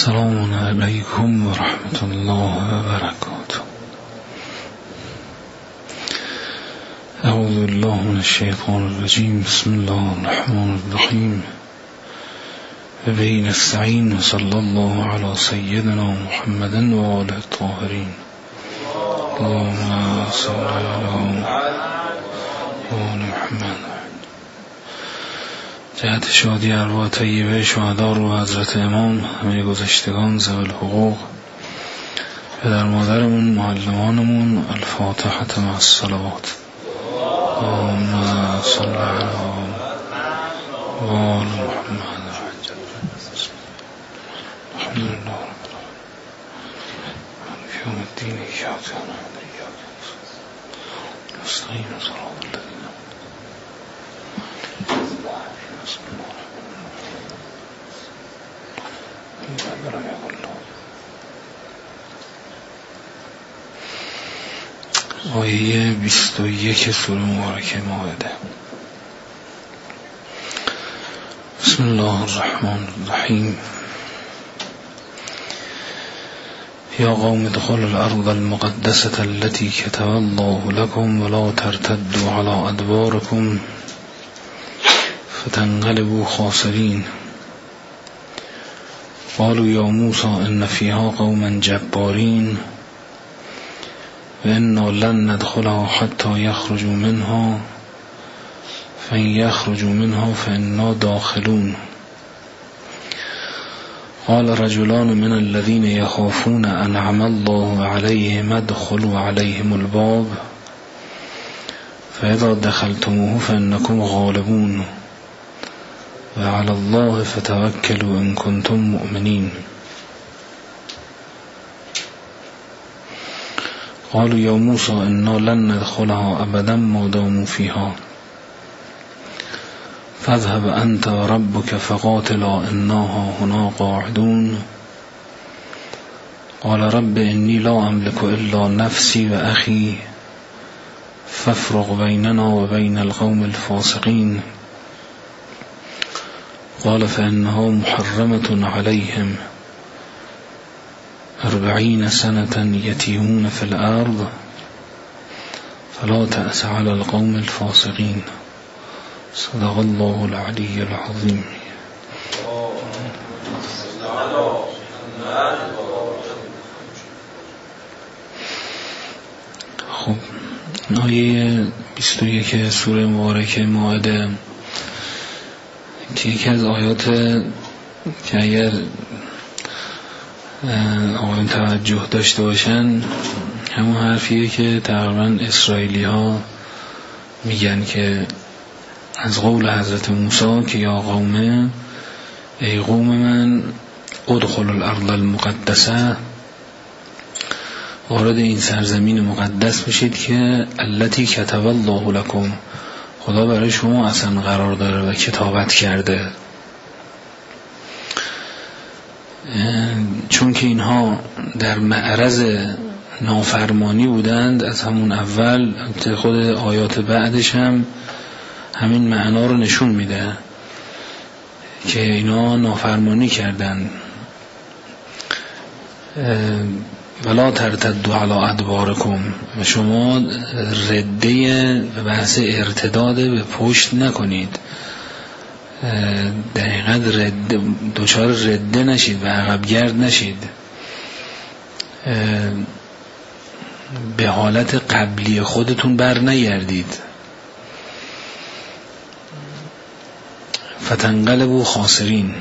السلام علیکم و رحمت الله و برکاته. اعوذ بالله من الشیطان الرجیم. بسم الله الرحمن الرحیم. و به نستعین و صلی الله علی سیدنا محمد و آله الطاهرین. اللهم صل علی آل محمد. جهت شادی ارواح طیبه شهدا رو حضرت امام، همه گذشتگان ذوی الحقوق، پدر مادرمون، معلمانمون، الفاتحة مع الصلوات. اللهم صل علی آل محمد. الحمد لله رب العالمین. یوم الدین ایاک نعبد و ایاک نستعین. صراط الذین آیه 21 سوره مبارکه مائده. بسم الله الرحمن الرحیم. یا قوم ادخلوا الارض المقدسة التي كتب الله لكم ولا ترتدوا على ادباركم فتنقلبوا خاسرين. قالوا يا موسى إن فيها قوما جبارين وإنا لن ندخلها حتى يخرجوا منها فإن يخرجوا منها فإنا داخلون. قال رجلان من الذين يخافون أنعم الله عليهم ادخلوا عليهم الباب فإذا دخلتموه فإنكم غالبون وعلى الله فتوكلوا إن كنتم مؤمنين. قالوا يا موسى إنا لن ندخلها أبدا ما داموا فيها فاذهب أنت وربك فقاتلا إنا هنا قاعدون. قال رب إني لا أملك إلا نفسي وأخي فافرق بيننا وبين القوم الفاسقين. قال فإنها محرمة عليهم 40 سنة يتيهون في الأرض فلا تأس على القوم الفاسقين. صدق الله العلي العظيم. خب آیه 21 سوره مبارکه مائده که یکی از آیات که اگر آقایون توجه داشته باشن همون حرفیه که تقریبا اسرائیلی ها میگن که از قول حضرت موسی که یا قومه، ای قوم من، ادخلوا الارض المقدسه، وارد این سرزمین مقدس بشید که التی کتب الله لکم، خدا برای شما اصلا قرار داره و کتابت کرده. چون که اینها در معرض نافرمانی بودند از همون اول، خود آیات بعدش هم همین معنا رو نشون میده که اینا نافرمانی کردند. ولا ترتدوا علی ادبارکم، و شما رده به بحث ارتداد به پشت نکنید، دقیقاً دچار رده نشید و عقب گرد نشید، به حالت قبلی خودتون بر نگردید. فتنقلبوا خاسرین،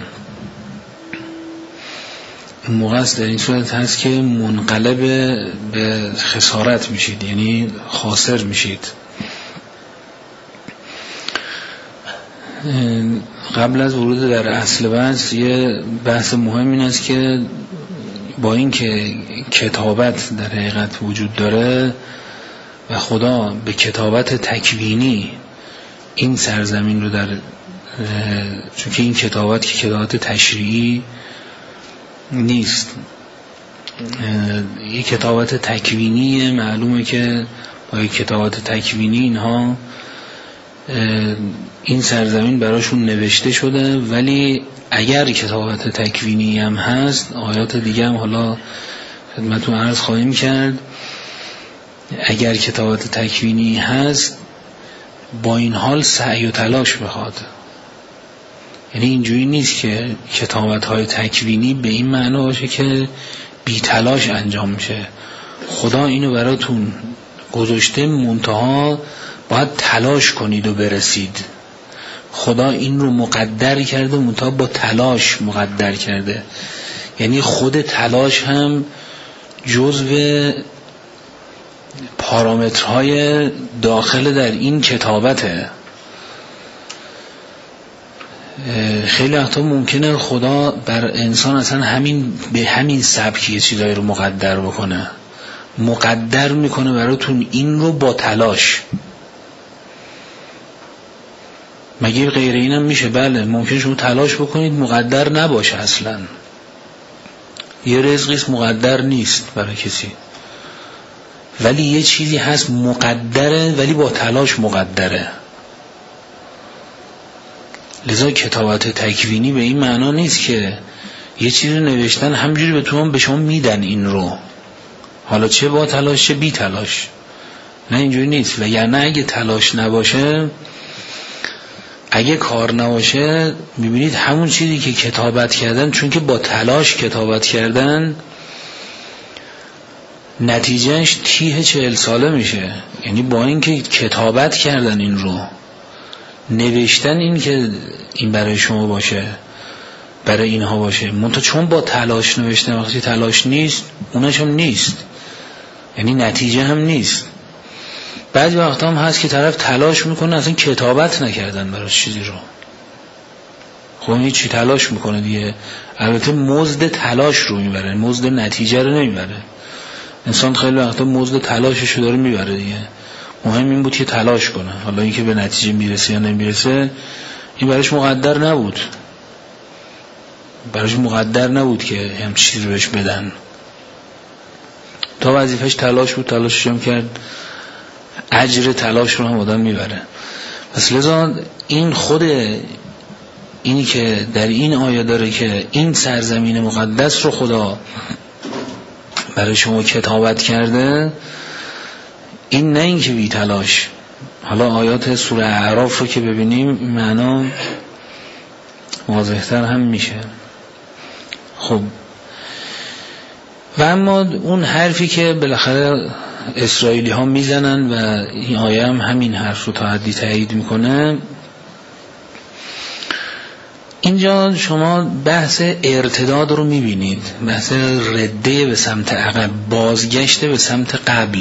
این موقع است در این صورت هست که منقلب به خسارت میشید، یعنی خاسر میشید. قبل از ورود در اصل بحث یه بحث مهم این است که با این که کتابت در حقیقت وجود داره و خدا به کتابت تکوینی این سرزمین رو چون که این کتابت که کتابت تشریعی نیست، این کتابت تکوینی، معلومه که با کتابت تکوینی اینها این سرزمین براشون نوشته شده، ولی اگر کتابت تکوینی هم هست، آیات دیگه هم حالا خدمتتون عرض خواهیم کرد، اگر کتابت تکوینی هست با این حال سعی و تلاش بخواد. یعنی اینجوری نیست که کتابت‌های تکوینی به این معنا باشه که بی تلاش انجام میشه. خدا اینو براتون گذاشته، منتها باید تلاش کنید و برسید. خدا این رو مقدر کرده، منتها با تلاش مقدر کرده. یعنی خود تلاش هم جزو پارامترهای داخل در این کتابته. خیلی وقتا ممکنه خدا بر انسان اصلا به همین سبک یه چیزایی رو مقدر بکنه، مقدر میکنه براتون این رو با تلاش. مگه غیر اینم میشه؟ بله، ممکن شما تلاش بکنید مقدر نباشه، اصلا یه رزقیست مقدر نیست برای کسی، ولی یه چیزی هست مقدره ولی با تلاش مقدره. لذا کتابت تکوینی به این معنا نیست که یه چیزی نوشتن همجوری به شما میدن این رو، حالا چه با تلاش چه بی تلاش. نه، اینجوری نیست. وگرنه اگه تلاش نباشه، اگه کار نباشه، میبینید همون چیزی که کتابت کردن، چون که با تلاش کتابت کردن، نتیجهش تیه 40 ساله میشه. یعنی با اینکه کتابت کردن این رو، نوشتن این که این برای شما باشه، برای اینها باشه، منتها چون با تلاش نوشتن، وقتی تلاش نیست اونش هم نیست، یعنی نتیجه هم نیست. بعضی وقتا هم هست که طرف تلاش میکنه اصلا کتابت نکردن برای چیزی رو، خب هیچی تلاش میکنه دیگه، البته مزد تلاش رو میبره، مزد نتیجه رو نمیبره. انسان خیلی وقتا مزد تلاشش رو داره میبره دیگه. مهم این بود که تلاش کنه، حالا اینکه به نتیجه میرسه یا نمیرسه این براش مقدر نبود، براش مقدر نبود که هم چیزی رو بهش بدن. تا وظیفش تلاش بود، تلاشش هم کرد، اجر تلاش رو هم آدم میبره. پس لذا این خود اینی که در این آیه داره که این سرزمین مقدس رو خدا برای شما کتابت کرده، این نه این که بی تلاش. حالا آیات سوره اعراف رو که ببینیم معنا واضح‌تر هم میشه. خب و اما اون حرفی که بالاخره اسرائیلی ها میزنن و این آیه هم همین حرف رو تا حدی تایید میکنه، اینجا شما بحث ارتداد رو میبینید، بحث رده به سمت عقب، بازگشت به سمت قبل.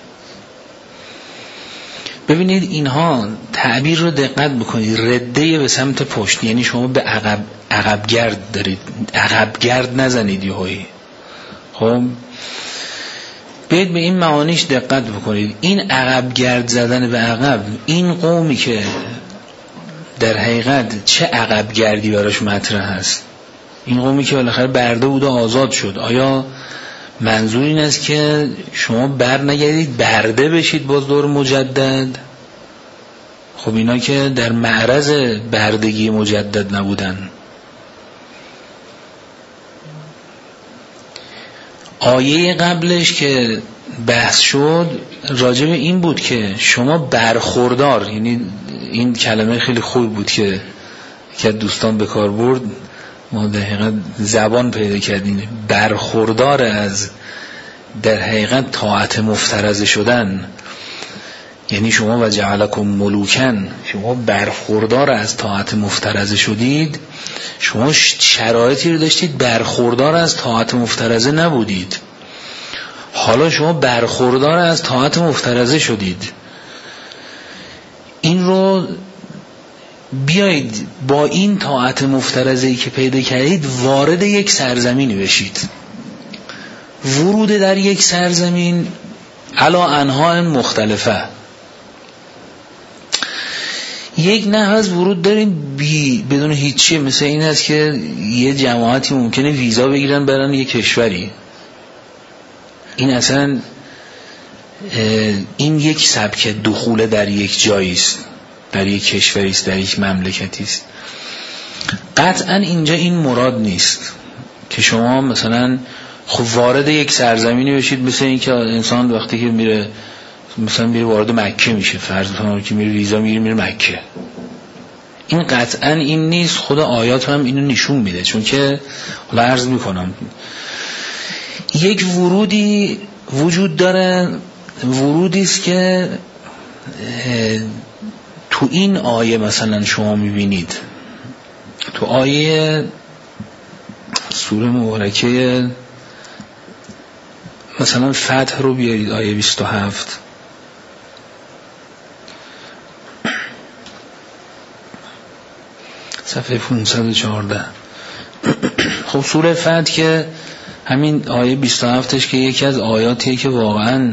ببینید اینها تعبیر رو دقت بکنید، رده به سمت پشت، یعنی شما به عقب گرد دارید، عقب گرد نزنید یهویی. خب بیاید به این معانیش دقت بکنید. این عقب گرد زدن به عقب، این قومی که در حقیقت چه عقب گردی براش مطرح هست، این قومی که بالاخره برده بود و آزاد شد، آیا منظور این است که شما بر نگردید برده بشید باز دور مجدد؟ خب اینا که در معرض بردگی مجدد نبودن. آیه قبلش که بحث شد راجع به این بود که شما برخوردار، یعنی این کلمه خیلی خوب بود که دوستان به کار برد، ما در حقیقت زبان پیدا کردیم، برخوردار از در حقیقت طاعت مفترضه شدن. یعنی شما و جعلکم ملوکن، شما برخوردار از طاعت مفترضه شدید، شما شرایطی رو داشتید برخوردار از طاعت مفترضه نبودید، حالا شما برخوردار از طاعت مفترضه شدید. این رو بیایید با این طاعت مفترضه‌ای که پیدا کردید وارد یک سرزمینی بشید. ورود در یک سرزمین علی انواع مختلفه. یک نحو از ورود داریم بدون هیچی، مثل این است که یه جماعتی ممکنه ویزا بگیرن برن یه کشوری. این اصلا این یک سبک دخول در یک جایی است، در یک کشوری است، در یک مملکتی است. قطعا اینجا این مراد نیست که شما مثلا خب وارد یک سرزمینی بشید، مثل این که انسان وقتی که میره مثلا میره وارد مکه میشه، فرض کنید که میره ویزا میره مکه. این قطعا این نیست. خود آیات هم اینو نشون میده. چون که حالا عرض میکنم یک ورودی وجود داره، ورودی است که تو این آیه مثلا شما میبینید، تو آیه سوره مبارکه مثلا فتح رو بیارید، آیه 27 صفحه 514. خب سوره فتح که همین آیه 27ش که یکی از آیاتیه که واقعا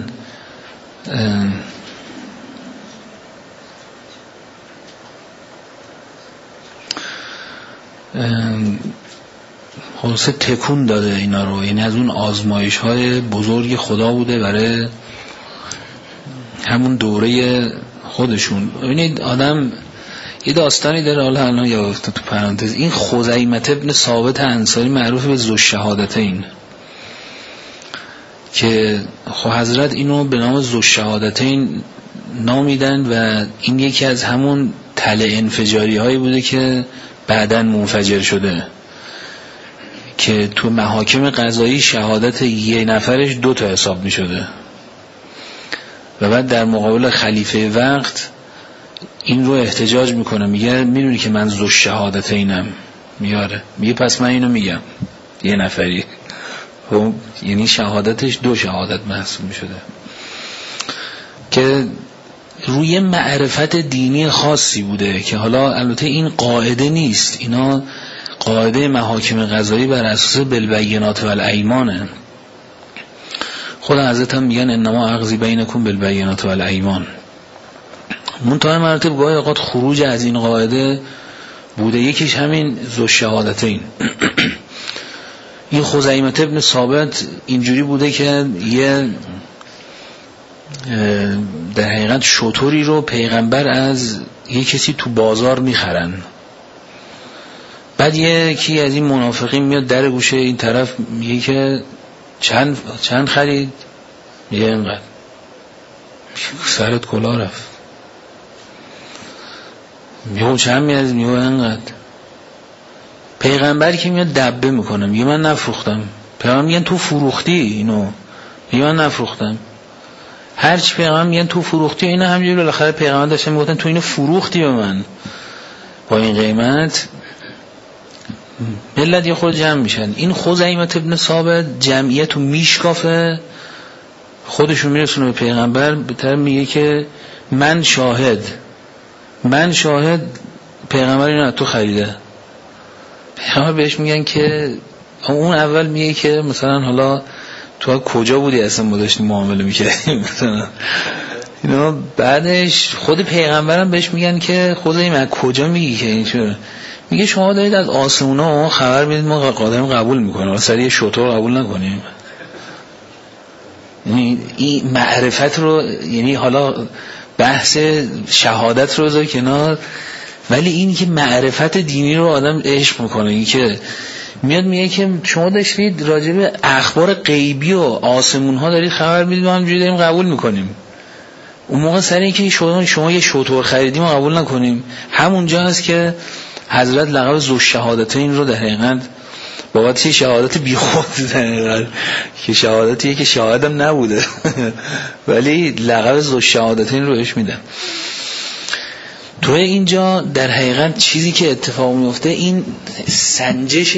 خلاصه تکون داده اینا رو، یعنی از اون آزمایش های بزرگ خدا بوده برای همون دوره خودشون. ببینید آدم یه داستانی داره، حالا الان یادم تو پرانتز، این خزیمة ابن ثابت انصاری معروف به ذوالشهادتین که خب حضرت اینو به نام ذوالشهادتین نامیدن و این یکی از همون تله انفجاری هایی بوده که بعداً منفجر شده، که تو محاکم قضایی شهادت یه نفرش 2 تا حساب می شده و بعد در مقابل خلیفه وقت این رو احتجاج میکنه، میگه میدونی که من ذوالشهادتینم، میگه پس من اینو میگم یه نفری، یعنی شهادتش 2 شهادت محسوب میشده که روی معرفت دینی خاصی بوده که حالا البته این قاعده نیست، اینا قاعده محاکم قضایی بر اساس بالبینات و الایمانه. خود حضرت هم میگن انما اقضی بینکم بالبینات و الایمان. منتها مراتب گاهی اوقات خروج از این قاعده بوده، یکیش همین ذوالشهادتین. این خزیمة ابن ثابت اینجوری بوده که یه در حقیقت شتری رو پیغمبر از یه کسی تو بازار میخرن، بعد یکی از این منافقین میاد در گوشه این طرف میگه که چند خرید؟ میگه اینقدر. سرت کلا رفت. میگه چند میارید؟ میگه اینقدر. پیغمبر که میاد دبه میکنه، میگه من نفروختم. پیغمبر میگن تو فروختی اینو، میگه من نفروختم. هرچی پیغمبر میگن تو فروختی، اینا همینجوری بالاخره پیغمبر داشتن میگفتن تو اینو فروختی به من با این قیمت. ملت یه خود جمع میشن. این خزیمة ابن ثابت جمعیت رو میشکافه، خودشون میرسونه به پیغمبر، به طرف میگه که من شاهد پیغمبر اینو تو خریده. پیغمبر بهش میگن که اون اول میگه که مثلا حالا تو کجا بودی اصلا ما داشتیم معامله میکردیم مثلا اینا. بعدش خود پیغمبرم بهش میگن که خدای من کجا میگی که اینجوری؟ میگه شما دارید از آسمونا خبر میدید ما قادم قبول میکنیم، سریع شطور قبول نکنیم. یعنی این معرفت رو، یعنی حالا بحث شهادت رو بذار کنار، ولی این که معرفت دینی رو آدم عشق میکنه، این که میاد میگه که شما داشتید راجع به اخبار غیبی و آسمون ها دارید خبر میدید، ما همجوری داریم قبول میکنیم. اون موقع سر این که شما یه شطور خریدیم و قبول نکنیم، همونجا هست که حضرت لقب ذوالشهادتین رو در حقیقت بابت شهادت بیخود در حقیقت که شهادتیه که شاهدم نبوده ولی لقب ذوالشهادتین رو بهش میدن. تو اینجا در حقیقت چیزی که اتفاق میفته این سنجش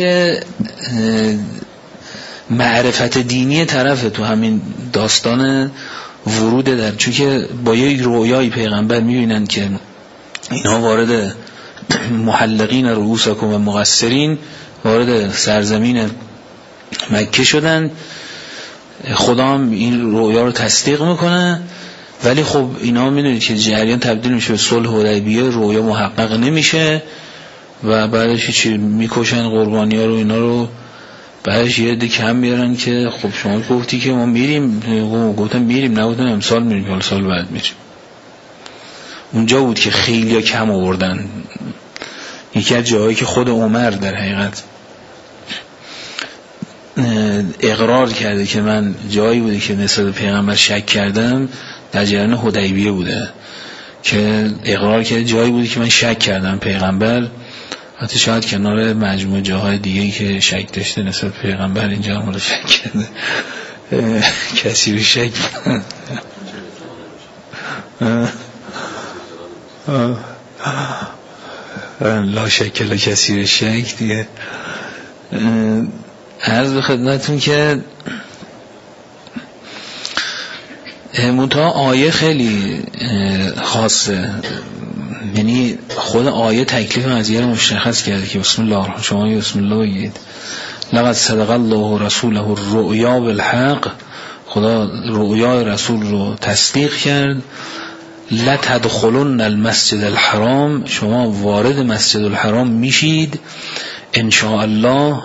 معرفت دینی طرفه تو همین داستان ورود در، چون که با یک رویای پیغمبر میبینن که اینا وارد محلقین رؤوسکم و مقصرین وارد سرزمین مکه شدن. خدا هم این رویا رو تصدیق میکنه، ولی خب اینا میدونید که جریان تبدیل میشه به صلح حدیبیه، رویا محقق نمیشه و بعدش چی میکشن قربانی ها رو، اینا رو بعدش یه عده کم میارن که خب شما گفتی که ما میریم، گفتم میریم، نبودن امسال میریم، حالا سال بعد میریم. اونجا بود که خیلی کم آوردن. یکی از جاهایی که خود عمر در حقیقت اقرار کرده که من جایی بوده که نسبت پیغمبر شک کردم، در جریان حدیبیه بوده که اقرار کرده جایی بوده که من شک کردم پیغمبر، حتی شاید کنار مجموع جاهای دیگه‌ای که شک داشته نسبت پیغمبر اینجا هم رو شک کرده. کسی رو شک لا شک لا کسی رو شک دیگه. عرض به خدمتون که منتها آیه خیلی خاصه، یعنی خود آیه تکلیف قضیه رو مشخص کرده که بسم الله، شما بسم الله بگید لقد صدق الله رسوله الرؤیا بالحق، خدا رؤیای رسول رو تصدیق کرد. لتدخلن المسجد الحرام، شما وارد مسجد الحرام میشید ان شاء الله.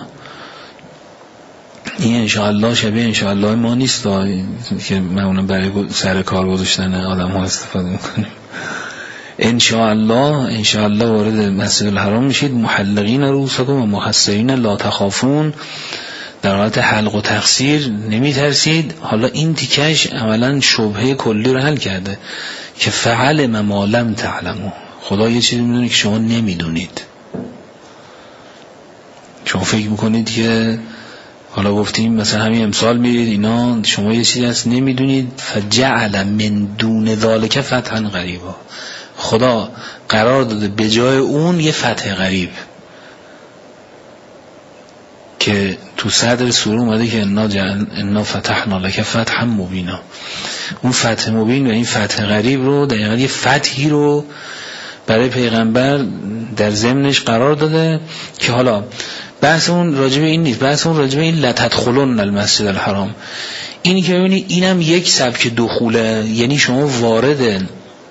این ان شاء الله شبیه ان شاء الله ما نیست که من اونم برای سر کار گذاشتن آدم ها استفاده میکنیم. ان شاء الله وارد مسجد الحرام میشید محلقین رؤوسکم و محصرین لا تخافون، در حالت حلق و تقصیر نمیترسید. حالا این تیکش عملا شبهه کلی رو حل کرده که فعلم ما لم تعلموا، خدا یه چیزی میدونه که شما نمیدونید. شما فکر میکنید که حالا گفتیم مثلا همین امثال میرید اینا، شما یه چیزی هست نمیدونید. فجعل من دون ذالک فتحا قریبا، خدا قرار داده به جای اون یه فتح غریب که تو صدر سوره اومده که انا فتحنا لک فتحا مبینا. اون فتح مبین و این فتح غریب رو دقیقا یه فتحی رو برای پیغمبر در ضمنش قرار داده که حالا بحث اون راجب این نیست، بحث اون راجب این لتدخلن المسجد الحرام. اینی که ببینید اینم یک سبک دخوله، یعنی شما وارد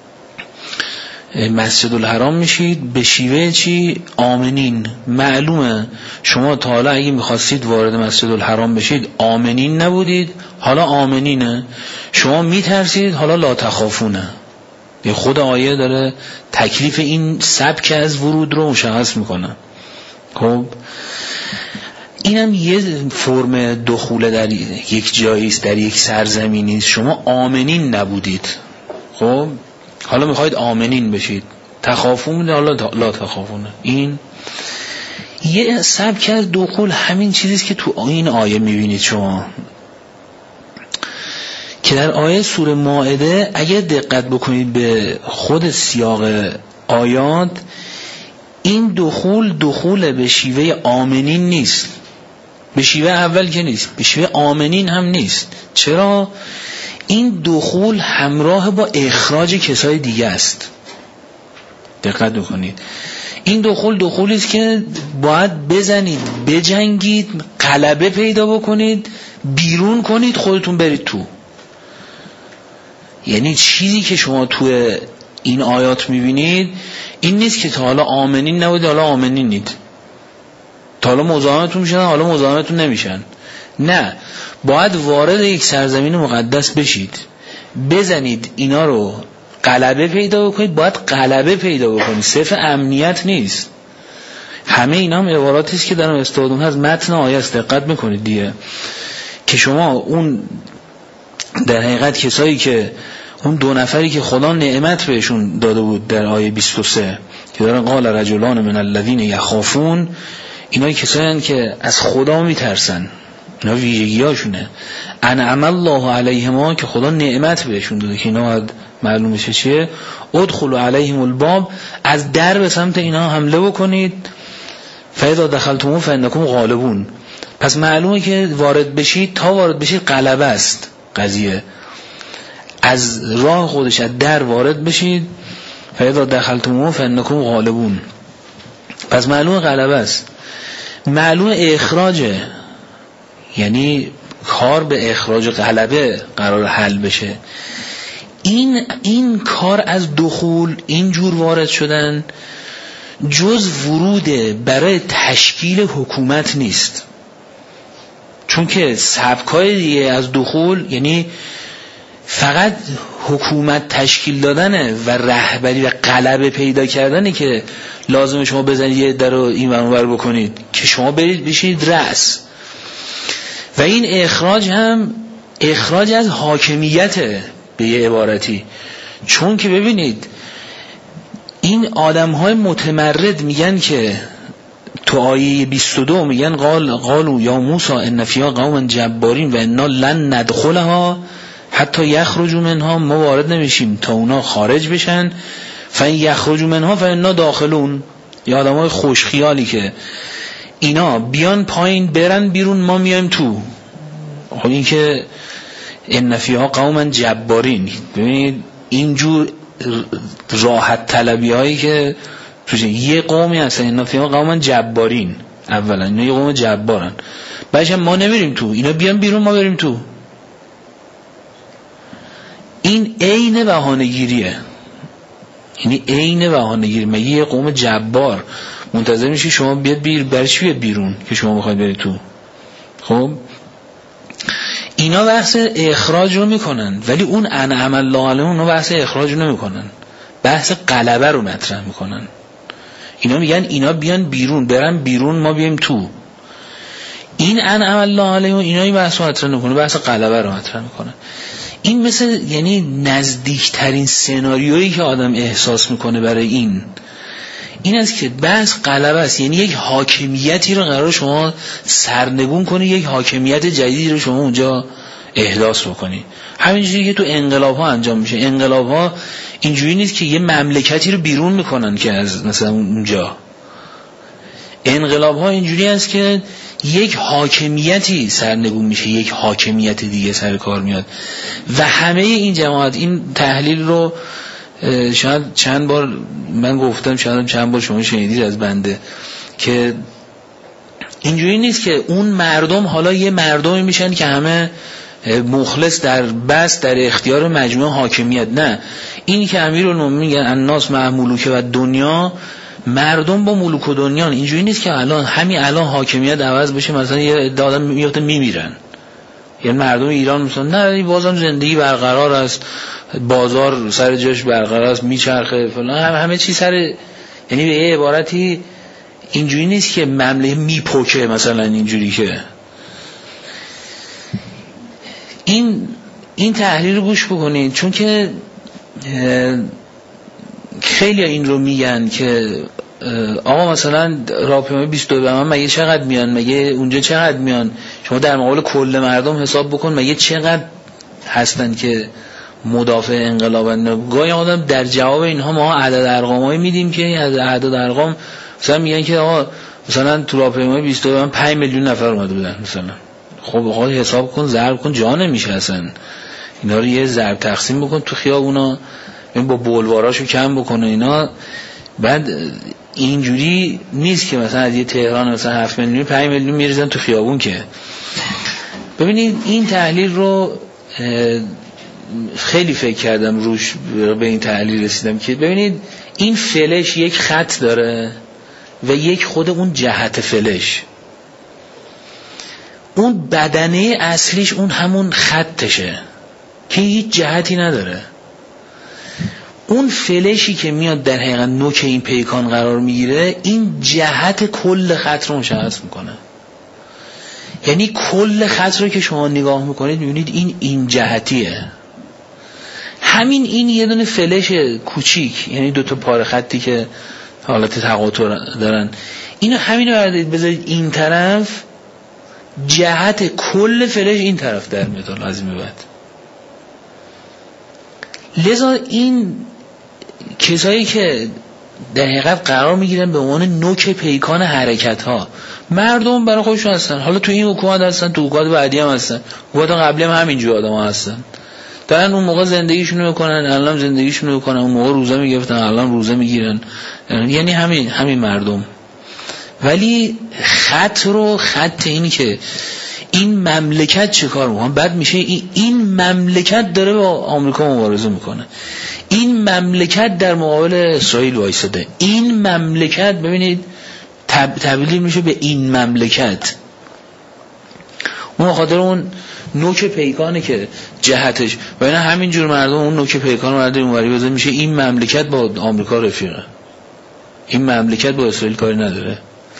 مسجد الحرام میشید به شیوه چی؟ آمنین. معلومه شما تا حالا اگه میخواستید وارد مسجد الحرام بشید آمنین نبودید، حالا آمنینه. شما میترسید، حالا لا تخافونه. خود آیه داره تکلیف این سبک از ورود رو مشخص میکنه. خب اینم یه فرم دخوله در یک جاییست، در یک سرزمینی شما آمنین نبودید، خب حالا میخواید آمنین بشید. تخافون حالا لا تخافونه. این یه سبک از دخول همین چیزیست که تو این آیه میبینید شما، که در آیه سوره مائده اگه دقت بکنید به خود سیاق آیات، این دخول به شیوه آمنین نیست، به شیوه اول که نیست، به شیوه آمنین هم نیست. چرا؟ این دخول همراه با اخراج کسای دیگه است. دقت بکنید، این دخولی است که باید بزنید، بجنگید، غلبه پیدا بکنید، بیرون کنید، خودتون برید تو. یعنی چیزی که شما توی این آیات میبینید این نیست که تا حالا آمنین نبود حالا آمنین نید، تا حالا مزاحمتون میشن حالا مزاحمتون نمیشن. نه، باید وارد یک سرزمین مقدس بشید، بزنید اینا رو، غلبه پیدا بکنید. باید غلبه پیدا بکنید، صرف امنیت نیست. همه اینا هم عباراتی است که در استفاده از متن آیه است. دقت میکنید دیگه که شما اون در حقیقت کسایی که اون دو نفری که خدا نعمت بهشون داده بود در آیه 23 که دارن قال رجلان من الذین یخافون، اینا کسایی هستند که از خدا میترسن، اینا ویژگی‌هاشونه. انعم الله علیهما، که خدا نعمت بهشون داده که اینا باید معلوم بشه چیه. ادخلوا علیهم الباب، از در به سمت اینا حمله بکنید. فاذا دخلتم فانکم غالبون، پس معلومه که وارد بشید، تا وارد بشید غلبه است قضیه. از راه خودش از در وارد بشید. فاذا دخلتم فانکم غالبون، پس معلومه غلبه است. معلومه اخراجه، یعنی کار به اخراج غلبه قرار حل بشه. این کار از دخول، این جور وارد شدن جز ورود برای تشکیل حکومت نیست، چون که سبکای دیگه از دخول، یعنی فقط حکومت تشکیل دادنه و رهبری و غلبه پیدا کردنه که لازمه شما بزنید یه عده رو این ور بکنید که شما برید بشید رأس. و این اخراج هم اخراج از حاکمیته به یه عبارتی. چون که ببینید این آدم‌های متمرد میگن که تو آیه 22 میگن قالوا یا موسی ان فیها قوما جبارین و انا لن ندخلها حتی یخرجوا منها، ما وارد نمیشیم تا اونا خارج بشن، فان یخرجوا منها فانا داخلون. یا آدمای خوش خیالی که اینا بیان پایین برن بیرون ما میایم تو. خب این که ان فیها قوما جبارین، ببینید اینجور راحت طلبی هایی که توش یه قومی هستن ان فیها قوما جبارین، اولا اینا یه قوم جبارن، بعدش ما نمیریم تو، اینا بیان بیرون ما بریم تو. این عین بهانه‌گیریه، یعنی عین بهانه‌گیری. مگه یه قوم جبار منتظر میشی شما بیاد برای چی بیاد بیرون که شما میخواید برید تو؟ خب اینا بحث اخراج رو میکنن، ولی اون انعم الله علیهم اونا بحث اخراج رو نمیکنن، بحث غلبه رو مطرح میکنن. اینا میگن اینا بیان بیرون، برن بیرون ما بیایم تو. این انعم الله علیهم اینا این بحث رو مطرح نمیکنه، بحث غلبه رو مطرح میکنن. این مثل یعنی نزدیکترین سناریویی که آدم احساس میکنه برای این است که بحث غلبه است. یعنی یک حاکمیتی رو قرار شما سرنگون کنی، یک حاکمیت جدیدی رو شما اونجا احداث بکنی. همینجوری که تو انقلاب ها انجام میشه. انقلاب ها اینجوری نیست که یه مملکتی رو بیرون میکنن که از مثلا اونجا. انقلاب ها اینجوری است که یک حاکمیتی سرنگون میشه، یک حاکمیت دیگه سر کار میاد. و همه این جماعت این تحلیل رو شاید چند بار من گفتم، شاید چند بار شما شنیدید از بنده، که اینجوری نیست که اون مردم حالا یه مردمی میشن که همه مخلص در اختیار مجموعه حاکمیت. نه، این که امیرالمومنین میگن الناس مع ملوک و دنیا، مردم با ملوک و دنیا. اینجوری نیست که همین الان حاکمیت عوض بشه مثلا یه عده آدم میفته میمیرن. یعنی مردم ایران مثلا نه بازم زندگی برقرار است، بازار سر جاش برقرار است، میچرخه فلان، همه چی سر، یعنی به یه عبارتی اینجوری نیست که مملکت میپکه مثلا اینجوری. که این تحلیل رو گوش بکنید، چون که خیلی این رو میگن که آقا مثلا راهپیمایی 22 به من مگه چقدر میان، مگه اونجا چقدر میان، شما در مقابل کل مردم حساب بکن مگه چقدر هستن که مدافع انقلابن. گاهی آدم در جواب اینها ما عدد ارقامایی میدیم که از عدد ارقام مثلا میگن که آقا مثلا تو راهپیمایی 22 به من 5 میلیون نفر اومده بودن مثلا. خب خود حساب کن، ضرب کن، جا نمیشه اصلا. اینا رو یه ضرب تقسیم بکن تو خیابونا، با بولواراشو کم بکنه اینا. بعد اینجوری نیست که مثلا از یه تهران مثلا 7 میلیون 5 میلیون میریزن تو خیابون. که ببینید این تحلیل رو خیلی فکر کردم روش، به این تحلیل رسیدم که ببینید این فلش یک خط داره و یک خود اون جهت فلش، اون بدنه اصلیش اون همون خطشه که هیچ جهتی نداره. اون فلشی که میاد در حقیقت نوک این پیکان قرار میگیره، این جهت کل خط رو مشخص میکنه. یعنی کل خط رو که شما نگاه میکنید میبینید این جهتیه. همین این یه دونه فلش کوچیک، یعنی دوتا پاره خطی که حالت تقاطع دارن، اینو همینو بردارید بذارید این طرف، جهت کل فلش این طرف در میاد از این بعد. لذا این کسایی که در حقیقت قرار میگیرن به عنوان نوک پیکان حرکت ها، مردم برای خودشون هستن. حالا تو این حکومت هستن، تو حکومت بعدی هم هستن، حکومت قبلی هم همینجور آدم ها هستن، دارن اون موقع زندگیشونو میکنن، الان زندگیشونو میکنن، اون موقع روزه میگفتن الان روزه میگیرن، یعنی همین مردم. ولی خط اینی که این مملکت چه کار میکنه، بعد میشه این مملکت داره با آمریکا مبارزه میکنه، این مملکت در مقابل اسرائیل وایساده، این مملکت ببینید تبدیل میشه به این مملکت. اون خاطر اون نوک پیکانه که جهتش و اینا همینجور مردم اون نوک پیکان رو برده اونوری بزن، میشه این مملکت با آمریکا رفیقه، این مملکت با اسرائیل کاری نداره.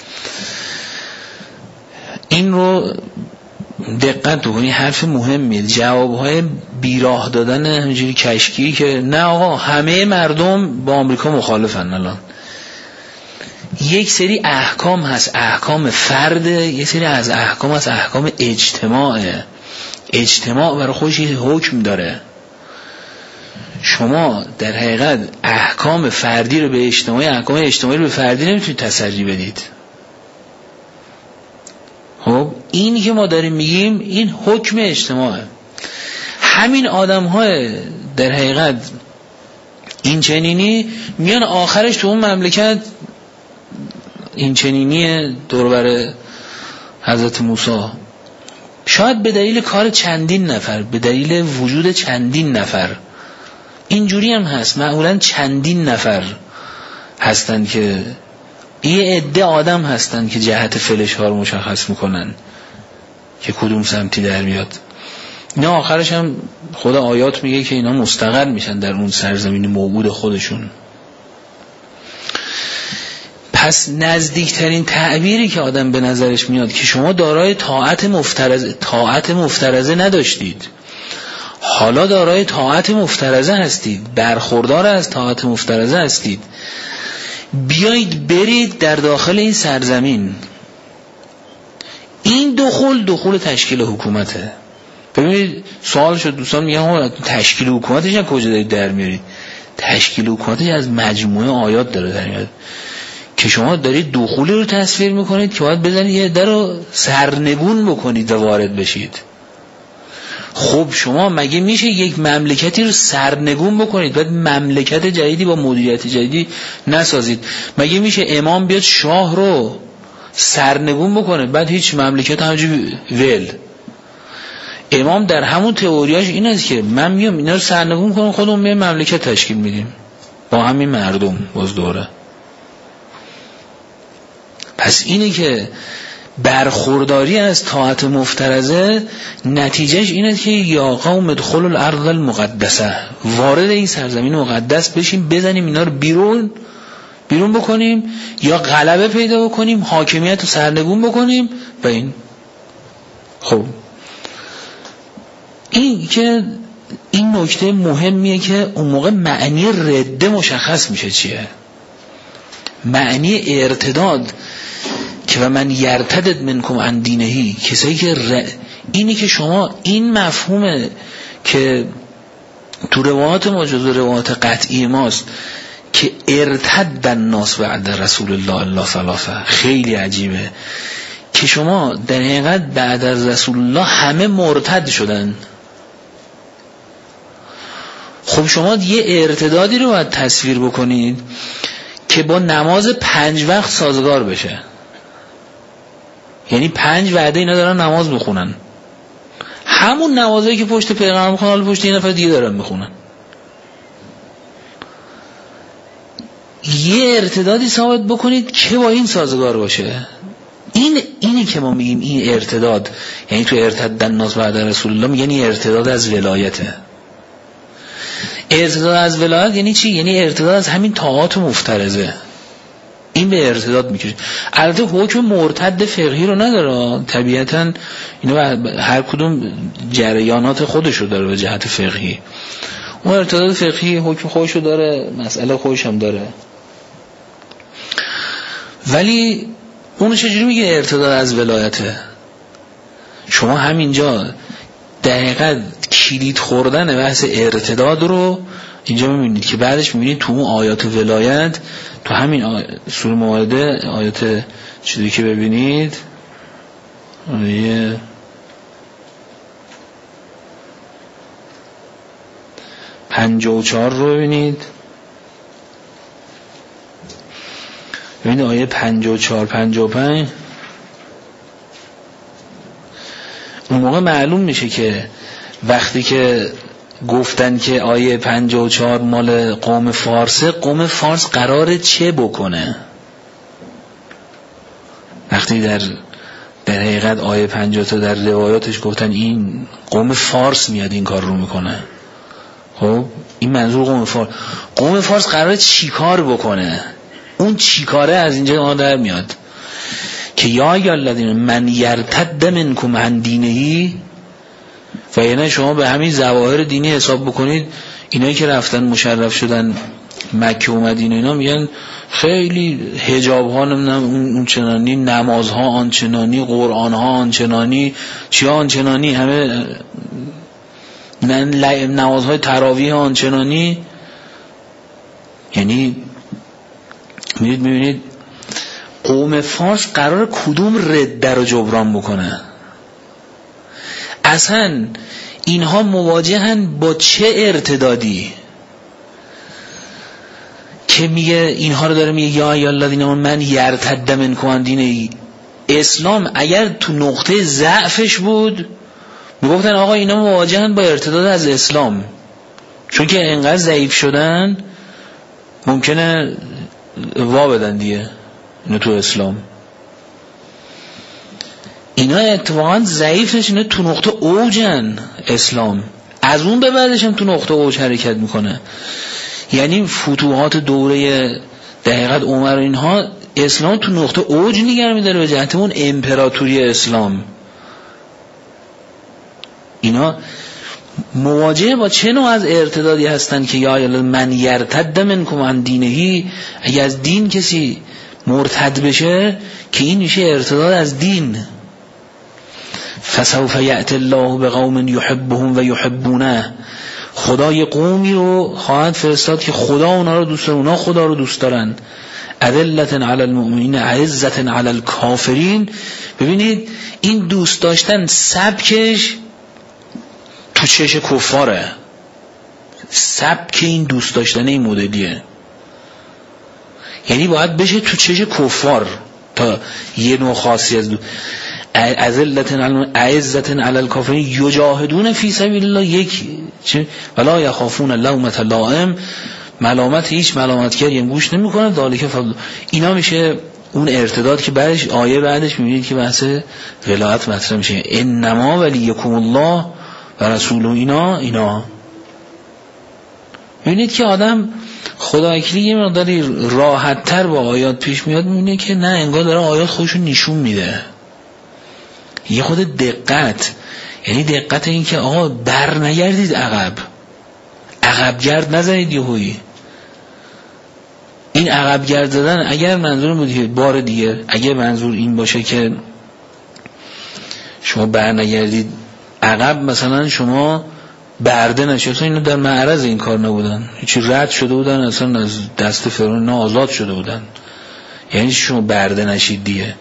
این رو دقت کنی، حرف مهمیه. جوابهای بیراه دادن همینجوری کشکی که نه آقا همه مردم با آمریکا مخالفن. الان یک سری احکام هست، احکام فرد، یک سری از احکام هست احکام اجتماعه. اجتماع برای خودش حکم داره. شما در حقیقت احکام فردی رو به اجتماعی، احکام اجتماعی رو به فردی نمیتونید تسری بدید. خب این که ما داریم میگیم این حکم اجتماعه. همین آدم های در حقیقت این چنینی میان آخرش تو اون مملکت این چنینی دوربر حضرت موسی، شاید به دلیل کار چندین نفر، به دلیل وجود چندین نفر، اینجوری هم هست معمولا چندین نفر هستن که یه عده آدم هستن که جهت فلش ها رو مشخص میکنن که کدوم سمتی در میاد. اینا آخرش هم خدا آیات میگه که اینا مستقر میشن در اون سرزمین موعود خودشون. پس نزدیکترین تعبیری که آدم به نظرش میاد که شما دارای طاعت مفترضه نداشتید، حالا دارای طاعت مفترضه هستید، برخوردار از طاعت مفترضه هستید، بیایید برید در داخل این سرزمین. این دخول تشکیل حکومته. ببینید سوال شد، دوستان میگن تشکیل حکومتش از کجا دارید در میارید؟ تشکیل حکومتش از مجموعه آیات داره در میاد که شما دارید دخولی رو تصویر میکنید که باید بزنید یه در رو سرنگون بکنید و وارد بشید. خب شما مگه میشه یک مملکتی رو سرنگون بکنید بعد مملکت جدیدی با مدیریت جدیدی نسازید؟ مگه میشه امام بیاد شاه رو سرنگون بکنه بعد هیچ مملکت همونجوری ول؟ امام در همون تئوریاش این است که من میام اینا رو سرنگون کنم، خودمون میام مملکت تشکیل میدیم با همین مردم باز دوره. پس اینه که برخورداری از طاعت مفترضه نتیجهش اینه که یا قوم ادخلوا الارض المقدسه، وارد این سرزمین مقدس بشیم، بزنیم اینا رو بیرون بکنیم یا غلبه پیدا بکنیم، حاکمیت رو سرنگون بکنیم. و این خب این نکته مهمیه که اون موقع معنی رده مشخص میشه چیه. معنی ارتداد که و من یرتدد منکم عن دینهی، کسایی که اینی که شما این مفهومه که تو روایات ما جزو روایات قطعی ماست که ارتد الناس بعد رسول الله ثلاثه. خیلی عجیبه که شما در حقیقت بعد از رسول الله همه مرتد شدن. خب شما یه ارتدادی رو باید تصویر بکنید که با نماز 5 وقت سازگار بشه. یعنی 5 وعده اینا دارن نماز میخونن، همون نمازایی که پشت پیغمبر میخونن حالا پشت یه نفر دیگه دارن میخونن. یه ارتدادی ثابت بکنید که با این سازگار باشه. اینی که ما میگیم این ارتداد، یعنی تو ارتد الناس بعد رسول الله میگن این ارتداد از ولایته. ارتداد از ولایت یعنی چی؟ یعنی ارتداد از همین طاعات مفترضه. این به ارتداد میکشه. البته حکم مرتد فقهی رو نداره طبیعتاً، اینو هر کدوم جریانات خودش رو داره به جهت فقهی. اون ارتداد فقهی حکم خودش رو داره، مسئله خودش هم داره. ولی اون چجوری میگه ارتداد از ولایته؟ شما همینجا دقیقاً کلید خوردن بحث ارتداد رو اینجا میبینید که بعدش میبینید تو اون آیات ولایت، تو همین سوره مائده آیات چیزی که ببینید آیه 54 رو ببینید. ببینید آیه 54 55 اون موقع معلوم میشه که وقتی که گفتن که آیه 54 مال قوم فارسه، قوم فارس قراره چه بکنه؟ وقتی در در حقیقت آیه 50 تا در روایاتش گفتن این قوم فارس میاد این کار رو میکنه. خب این منظور قوم فارس قراره چی کار بکنه؟ اون چی کاره از اینجا در میاد که یا الذین من یرتد منکم عن دینه، و یعنی شما به همین ظواهر دینی حساب بکنید اینایی که رفتن مشرف شدن مکه و مدینه اینا میگن خیلی حجاب ها نمیدونم اون چنانی، نماز ها آنچنانی، قرآن ها آنچنانی، چیا آنچنانی، همه نماز های تراویح آنچنانی. یعنی میبینید قوم فارس قرار کدوم رده رو جبران بکنه؟ اصلا اینها مواجهن با چه ارتدادی که میگه اینها رو داره میگه یا الذین من یرتد منکم عن دینه. اسلام اگر تو نقطه ضعفش بود میگفتن آقا اینا مواجهن با ارتداد از اسلام، چون که انقدر ضعیف شدن ممکنه وا بدن دیگه اینو تو اسلام. اینا اتفاقا ضعیف نشن، اینا تو نقطه اوجن اسلام، از اون به بعدش هم تو نقطه اوج حرکت میکنه. یعنی فتوحات دوره دقیقت عمر اینها اسلام تو نقطه اوج نگه میداره به جهت اون امپراتوری اسلام. اینا مواجه با چه نوع از ارتدادی هستن که یا من یرتد منکم عن دینه، اگه از دین کسی مرتد بشه که این میشه ارتداد از دین. فسوف یأتی الله بقوم یحبهم و یحبونه، خدا یه قومی رو خواهد فرستاد که خدا اونا رو دوست داره، اونا خدا رو دوست دارن. اذلة علی المؤمنین عزة علی الکافرین. ببینید این دوست داشتن سبکش تو چش کفاره، سبک این دوست داشتن این مدلیه، یعنی باید بشه تو چش کفار تا یه نوع خاصی از عزة علی الکافرین یجاهدون فی سبیل الله. یک ولا یخافون لومة لائم، ملامت هیچ ملامتگر گوش نمیکنه. ذالک فضل. اینا میشه اون ارتداد که بعدش آیه بعدش میبینید که بحث ولایت مطرح میشه. انما ولیکم الله و رسوله. اینا میبینید که آدم خدا اکلی یه مقداری راحت تر با آیات پیش میاد، میبینه که نه انگار داره آیات خودشون نشون میده. یه خود دقت، یعنی دقت این که آقا بر نگردید عقب گرد نزنید یهویی. این عقب گرد زدن اگر منظور بودی بار دیگه، اگر منظور این باشه که شما بر نگردید عقب، مثلا شما برده نشید، اصلا اینا در معرض این کار نبودن، هیچی رد شده بودن، اصلا از دست فرعون آزاد شده بودن، یعنی شما برده نشید دیگه.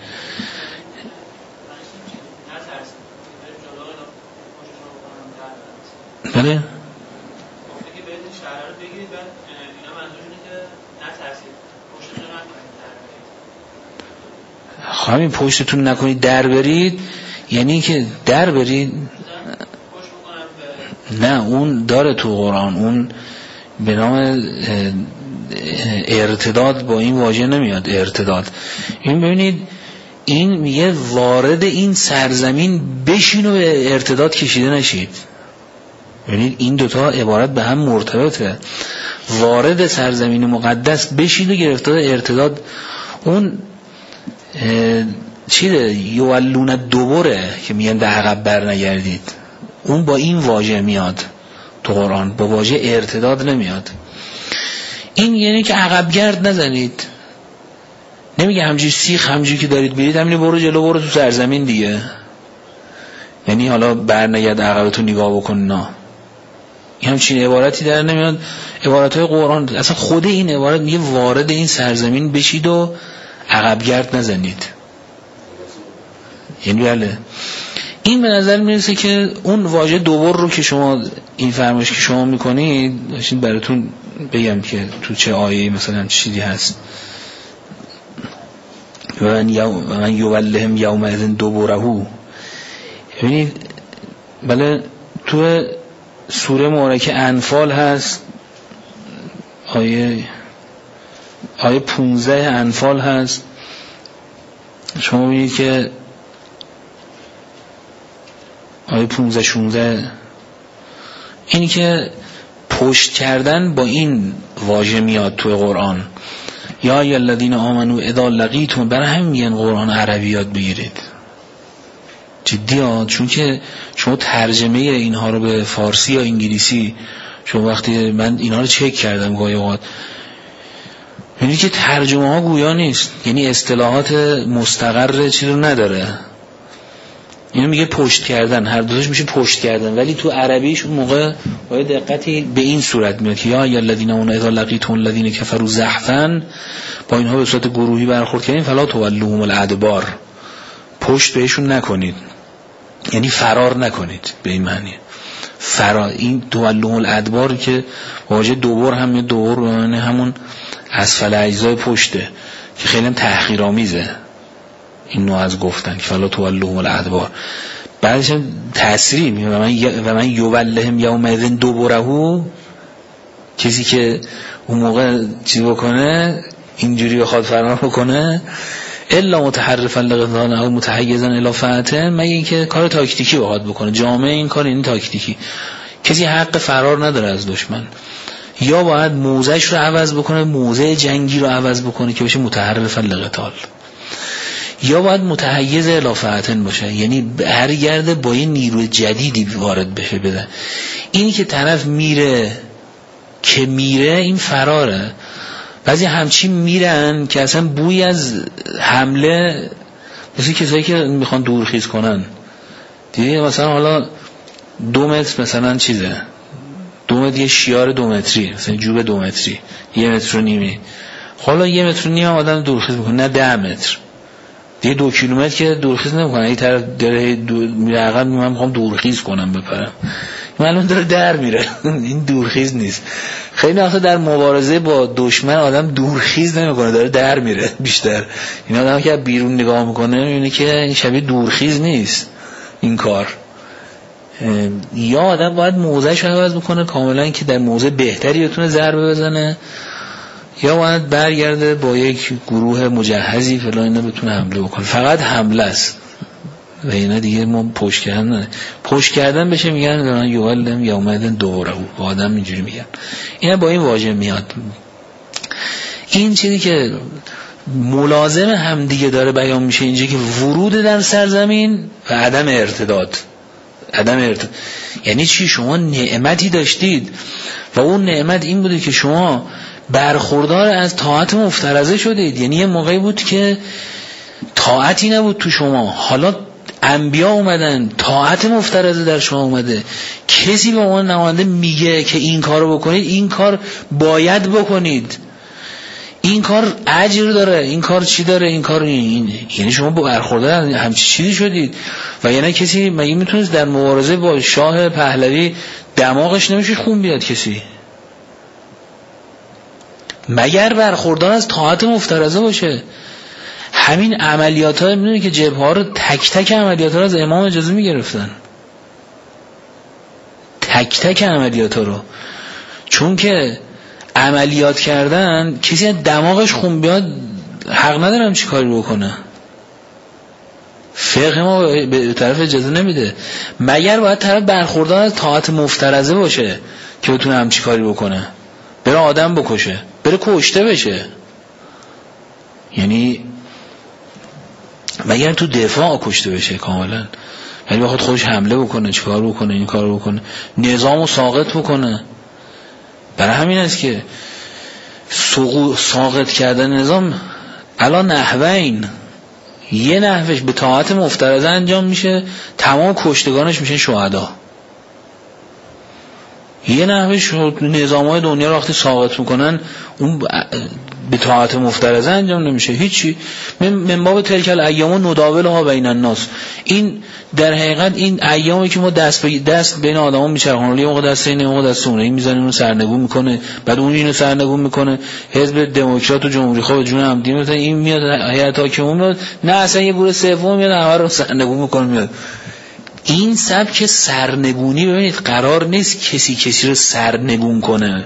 بله همین پشتتون نکنید در برید، یعنی که در برید. نه اون داره تو قرآن، اون به نام ارتداد با این واژه نمیاد. ارتداد این ببینید این میگه وارد این سرزمین بشین و به ارتداد کشیده نشید. ببینید این دوتا عبارت به هم مرتبطه. وارد سرزمین مقدس بشید و گرفتار ارتداد. اون چیه؟ یولون دوباره که میگن در عقب بر نگردید، اون با این واژه میاد تو قرآن، با واژه ارتداد نمیاد. این یعنی که عقب گرد نزنید، نمیگه همجوری سیخ همجوری که دارید برید همینی برو جلو، برو تو سرزمین دیگه، یعنی حالا بر نگرد عقبتو نگاه بکن. نه این همچین عبارتی در نمیاد. عبارتهای قرآن اصلا خود این عبارت میگه وارد این سرزمین بشید و عقب گرد نزنید. یعنی بله این به نظر میرسه که اون واژه دوبار رو که شما این فرمایش که شما میکنید، داشتین براتون بگم که تو چه آیه مثلا چیزی هست. و من یولهم یومئذ دبره. ببینید بله تو سوره مبارکه انفال هست، آیه 15 انفال هست. شما ببینید که آیه 15-16 اینی که پشت کردن با این واژه میاد توی قرآن، یا ای الذین آمنو اذا لقیتم، برای همین میگن قرآن عربی یاد بگیرید. جدی ها، چون که شما ترجمه اینها رو به فارسی یا انگلیسی، شما وقتی من اینها رو چک کردم گاهی اوقات یعنی که ترجمه ها گویا نیست، یعنی اصطلاحات مستقر چیزی رو نداره. اینو میگه پشت کردن، هر دوتاش میشه پشت کردن، ولی تو عربیش اون موقع باید دقتی به این صورت میاد که یا الذین آمنوا اذا لقیتم الذین کفروا زحفا، با اینها به صورت گروهی برخورد کردین فلا تولوهم الادبار، پشت بهشون نکنید، یعنی فرار نکنید. به این معنی فرار، این تولوهم الادبار که واژه دوبر هم میاد، دوبر به معنی همون اسفل اجزای پشته که خیلی هم تحقیرآمیزه این نوع از گفتن که فلا تولوهم الادبار. بعدش هم تسریع میگه و من یولهم یومئذ دبره، کسی که اون موقع چیز بکنه اینجوری بخواد فرار بکنه، الا متحرفا لقتال او متحیزا الی فئه، مگه اینکه کار تاکتیکی بخواد بکنه. جامعه این کار این تاکتیکی، کسی حق فرار نداره از دشمن، یا باید موضعش رو عوض بکنه، موضع جنگی رو عوض بکنه که بشه متحرفا لقتال، یا باید متحیز الی فئه باشه، یعنی برگرده با یه نیروی جدیدی وارد بشه بده. اینی که طرف میره که میره این فراره. بعضی همچین میرن که اصلا بوی از حمله، مثل کسایی که میخوان دورخیز کنن دیگه، مثلا حالا 2 متر مثلا چیزه، 2 متر یه شیار 2 متری، مثلا جوب 2 متری، 1.5 متر، حالا 1.5 متر آدم دورخیز میکنه، نه 10 متر دیگه 2 کیلومتر که دورخیز نمیکنه. این طرف داره میره عقب، من میخوام دورخیز کنم بپرم، معلوم داره در میره. این دورخیز نیست. خیلی وقتا در مبارزه با دشمن آدم دورخیز نمیکنه، داره در میره بیشتر. این آدم که بیرون نگاه میکنه میبینه که این شبیه دورخیز نیست این کار. یا آدم باید موضعش رو عوض بکنه کاملا که در موضع بهتری بتونه ضربه بزنه، یا باید برگرده با یک گروه مجهزی فلان اینا بتونه حمله بکنه. فقط حمله است و اینا دیگه ما پشت کردن بشه میگن یولهم یومئذ دبره، آدم اینجوری میگن. اینا با این واژه میاد. این چیزی که ملازم هم دیگه داره بیان میشه اینجا که ورود در سرزمین و عدم ارتداد. یعنی چی؟ شما نعمتی داشتید و اون نعمت این بوده که شما برخوردار از طاعت مفترضه شدید. یعنی یه موقعی بود که طاعتی نبود تو شما، حالا انبیا اومدن، طاعت مفترضه در شما اومده. کسی به عنوان نماینده میگه که این کارو بکنید، این کار باید بکنید، این کار اجر داره، این کار چی داره، این کار این. یعنی شما با برخوردار همچی چیزی شدید. و یعنی کسی مگه میتونست در مبارزه با شاه پهلوی دماغش نمیشه خون بیاد کسی؟ مگر برخوردار از طاعت مفترضه باشه. همین عملیات ها میدونی که جبهه ها رو تک تک عملیات ها رو از امام اجازه میگرفتن، تک تک عملیات ها رو، چون که عملیات کردن کسی دماغش خون بیاد حق ندارم چی کاری بکنه. فقه ما به طرف اجازه نمیده، مگر باید طرف برخوردار از طاعت مفترضه باشه که بتونه همچی کاری بکنه، بره آدم بکشه، بره کشته بشه. یعنی مگر تو دفاع کشته بشه کاملا، یعنی بخواد خودش حمله بکنه، چیکار بکنه، این کارو بکنه، نظامو ساقط بکنه. برای همین است که ساقط کردن نظام الان نحوین، یه نحوش به طاعت مفترضه انجام میشه، تمام کشتگانش میشه شهدا. یه نحوش نظامهای دنیا رو وقتی ساقط میکنن اون به طاعت مفترضه انجام نمیشه هیچی. من باب تلک الایام نداولها بین الناس، این در حقیقت این ایامی که ما دست به دست بین آدما میچرخونیم، یه موقع دست اینه، یه موقع دست اونه، این میذاره اون سرنگون میکنه، بعد اون اینو سرنگون میکنه، حزب دموکرات و جمهوری خواه جون هم دین مثلا این میاد هیئت حاکمه میاد، نه اصلا یه گروه سوم میاد همه رو سرنگون میکنه میاد. این سبک سرنگونی ببینید قرار نیست کسی رو سرنگون کنه.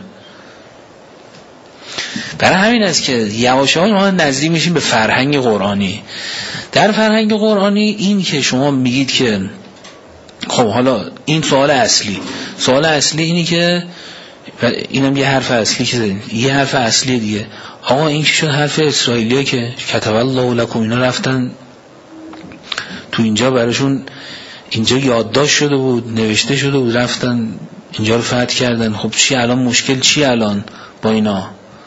برای همین است که یواش یواش ما نزدیک میشیم به فرهنگ قرآنی. در فرهنگ قرآنی این که شما میگید که خب حالا این سوال اصلی اینی که اینم یه حرف اصلی که زدین، یه حرف اصلی دیگه. آقا این که شد حرف اسرائیلیه که کتب الله لکم، اینا رفتن تو اینجا براشون اینجا یادداشت شده بود، نوشته شده بود، رفتن اینجا رو فتح کردن. خب چی الان مشکل چی الان با اینا؟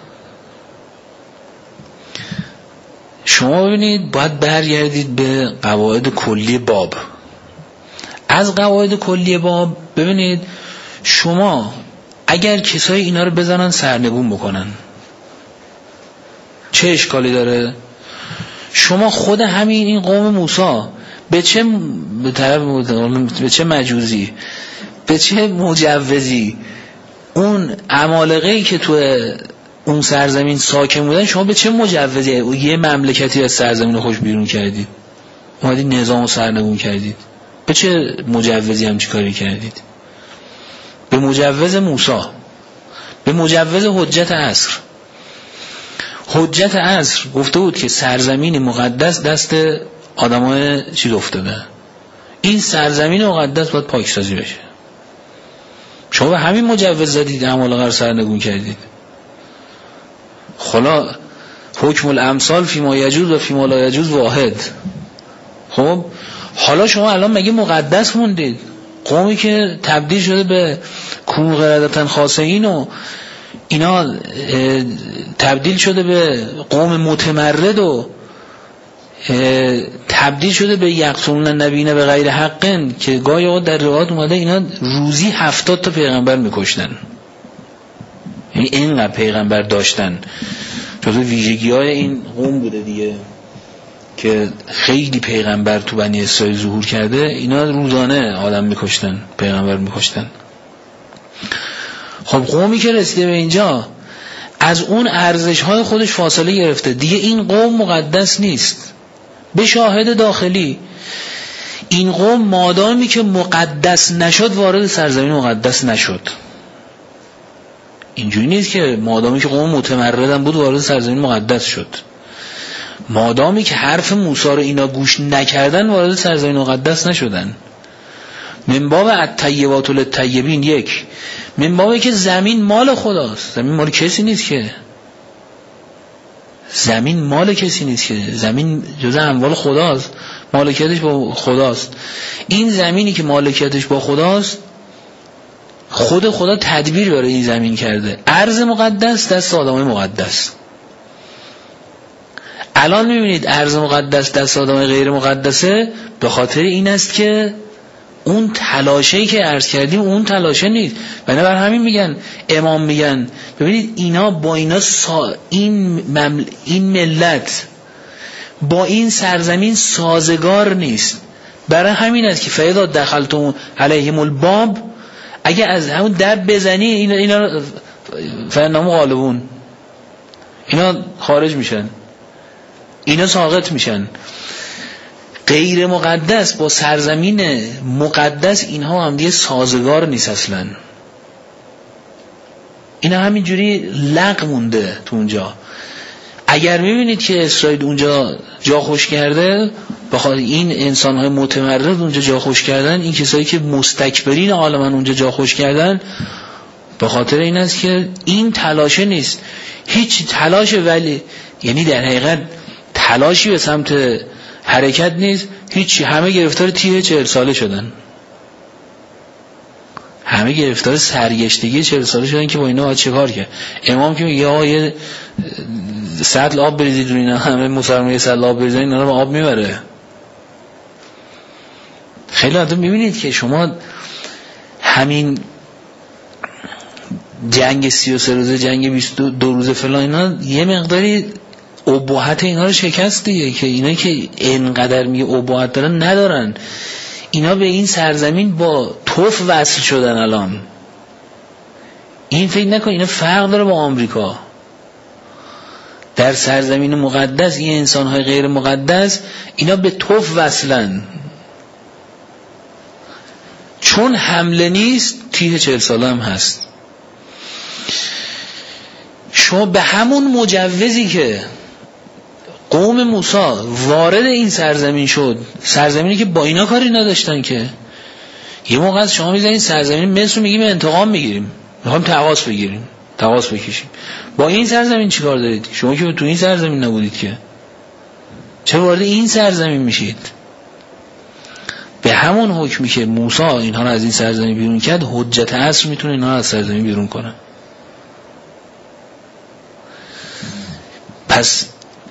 شما ببینید باید برگردید به قواعد کلی باب. از قواعد کلی باب ببینید شما اگر کسای اینا رو بزنن سرنگون بکنن چه اشکالی داره؟ شما خود همین این قوم موسی به چه مجوزی، به چه مجوزی اون عمالقه‌ای که تو اون سرزمین ساکن بودن، شما به چه مجوزی یه مملکتی از سرزمین رو خوش بیرون کردید، اومدید نظام رو سرنگون کردید؟ به چه مجوزی همچی کاری کردید؟ به مجوز موسی، به مجوز حجت عصر. حجت عصر گفته بود که سرزمین مقدس دست آدمای چیز افتاده، این سرزمین مقدس باید پاکسازی بشه. شما به همین مجوز زدید عمالقه رو سرنگون کردید. خلا حکم الامثال فی ما یجوز و فی ما لا یجوز واحد. خب حالا شما الان مگه مقدس موندید؟ قومی که تبدیل شده به کوم قردتن خاصین و اینا تبدیل شده به قوم متمرد و تبدیل شده به یقتلون النبیین به غیر حقن، که گاهی اوقات در روایات اومده اینا روزی 70 تا پیغمبر میکشتن. یعنی اینقدر پیغمبر داشتن. جزو ویژگی‌های این قوم بوده دیگه که خیلی پیغمبر تو بنی اسرائیل ظهور کرده. اینا روزانه آدم میکشتن، پیغمبر میکشتن. خب قومی که رسیده به اینجا از اون ارزش‌های خودش فاصله گرفته دیگه، این قوم مقدس نیست. به شاهد داخلی این قوم مادامی که مقدس نشد وارد سرزمین مقدس نشد. اینجوری نیست که مادامی که قوم متمردن بود وارد سرزمین مقدس شد. مادامی که حرف موسی رو اینا گوش نکردن وارد سرزمین مقدس نشدن. من باب الطیبات للطیبین، یک من بابی که زمین مال خداست. زمین مال کسی نیست که، زمین مال کسی نیست که، زمین جزء اموال خداست، مالکیتش با خداست. این زمینی که مالکیتش با خداست، خود خدا تدبیر برای این زمین کرده. ارض مقدس دست آدمای مقدس. الان میبینید ارض مقدس دست آدمای غیر مقدسه، به خاطر این است که اون تلاشه‌ای که عرض کردیم اون تلاشه نیست. بنابر همین میگن، امام میگن ببینید اینا با اینا این ملت با این سرزمین سازگار نیست. برای همین است که فیضا دخلتم علیهم الباب، اگه از همون در بزنی اینا فنامو غالبون، اینا خارج میشن، اینا ساقط میشن. غیر مقدس با سرزمین مقدس اینها هم دیگه سازگار نیست اصلا. اینا همینجوری لق مونده تو اونجا. اگر میبینید که اسرائیل اونجا جا خوش کرده، بخاطر این انسانهای متمرد اونجا جا خوش کردن، این کسایی که مستکبرین عالمن اونجا جا خوش کردن، به خاطر این است که این تلاشه نیست، هیچ تلاش، ولی یعنی در حقیقت تلاشی به سمت حرکت نیست، هیچی. همه گرفتار تیه 40 ساله شدن، همه گرفتار سرگشتگی 40 ساله شدن که با اینا باید چه کار کرد. امام که میگه آقا یه سطل آب بریزید رو اینا، همه مسلمان یه سطل آب بریزن اینا رو آب میبره. خیلی آدم میبینید که شما همین جنگ 33 روزه، جنگ 22 روزه فلان، اینا یه مقداری اباحت اینا رو شکست دیگه، که اینا که اینقدر میگه اباحت دارن ندارن. اینا به این سرزمین با توف وصل شدن. الان این فکر نکن اینا فرق داره با آمریکا. در سرزمین مقدس این انسانهای غیر مقدس اینا به توف وصلن، چون حمله نیست تیه 40 ساله هم هست. شما به همون مجوزی که قوم موسی وارد این سرزمین شد، سرزمینی که با اینا کاری نداشتن، یه موقع از شما میزنید سرزمین مصر رو میگیم انتقام میگیریم، میخوایم تقاص بگیریم، تقاص بکشیم. با این سرزمین چیکار دارید؟ شما که تو این سرزمین نبودید که، چرا وارد این سرزمین میشید؟ به همون حکمی که موسی اینها رو از این سرزمین بیرون کرد، حجت عصر میتونه اینها رو از سرزمین بیرون کنه. پس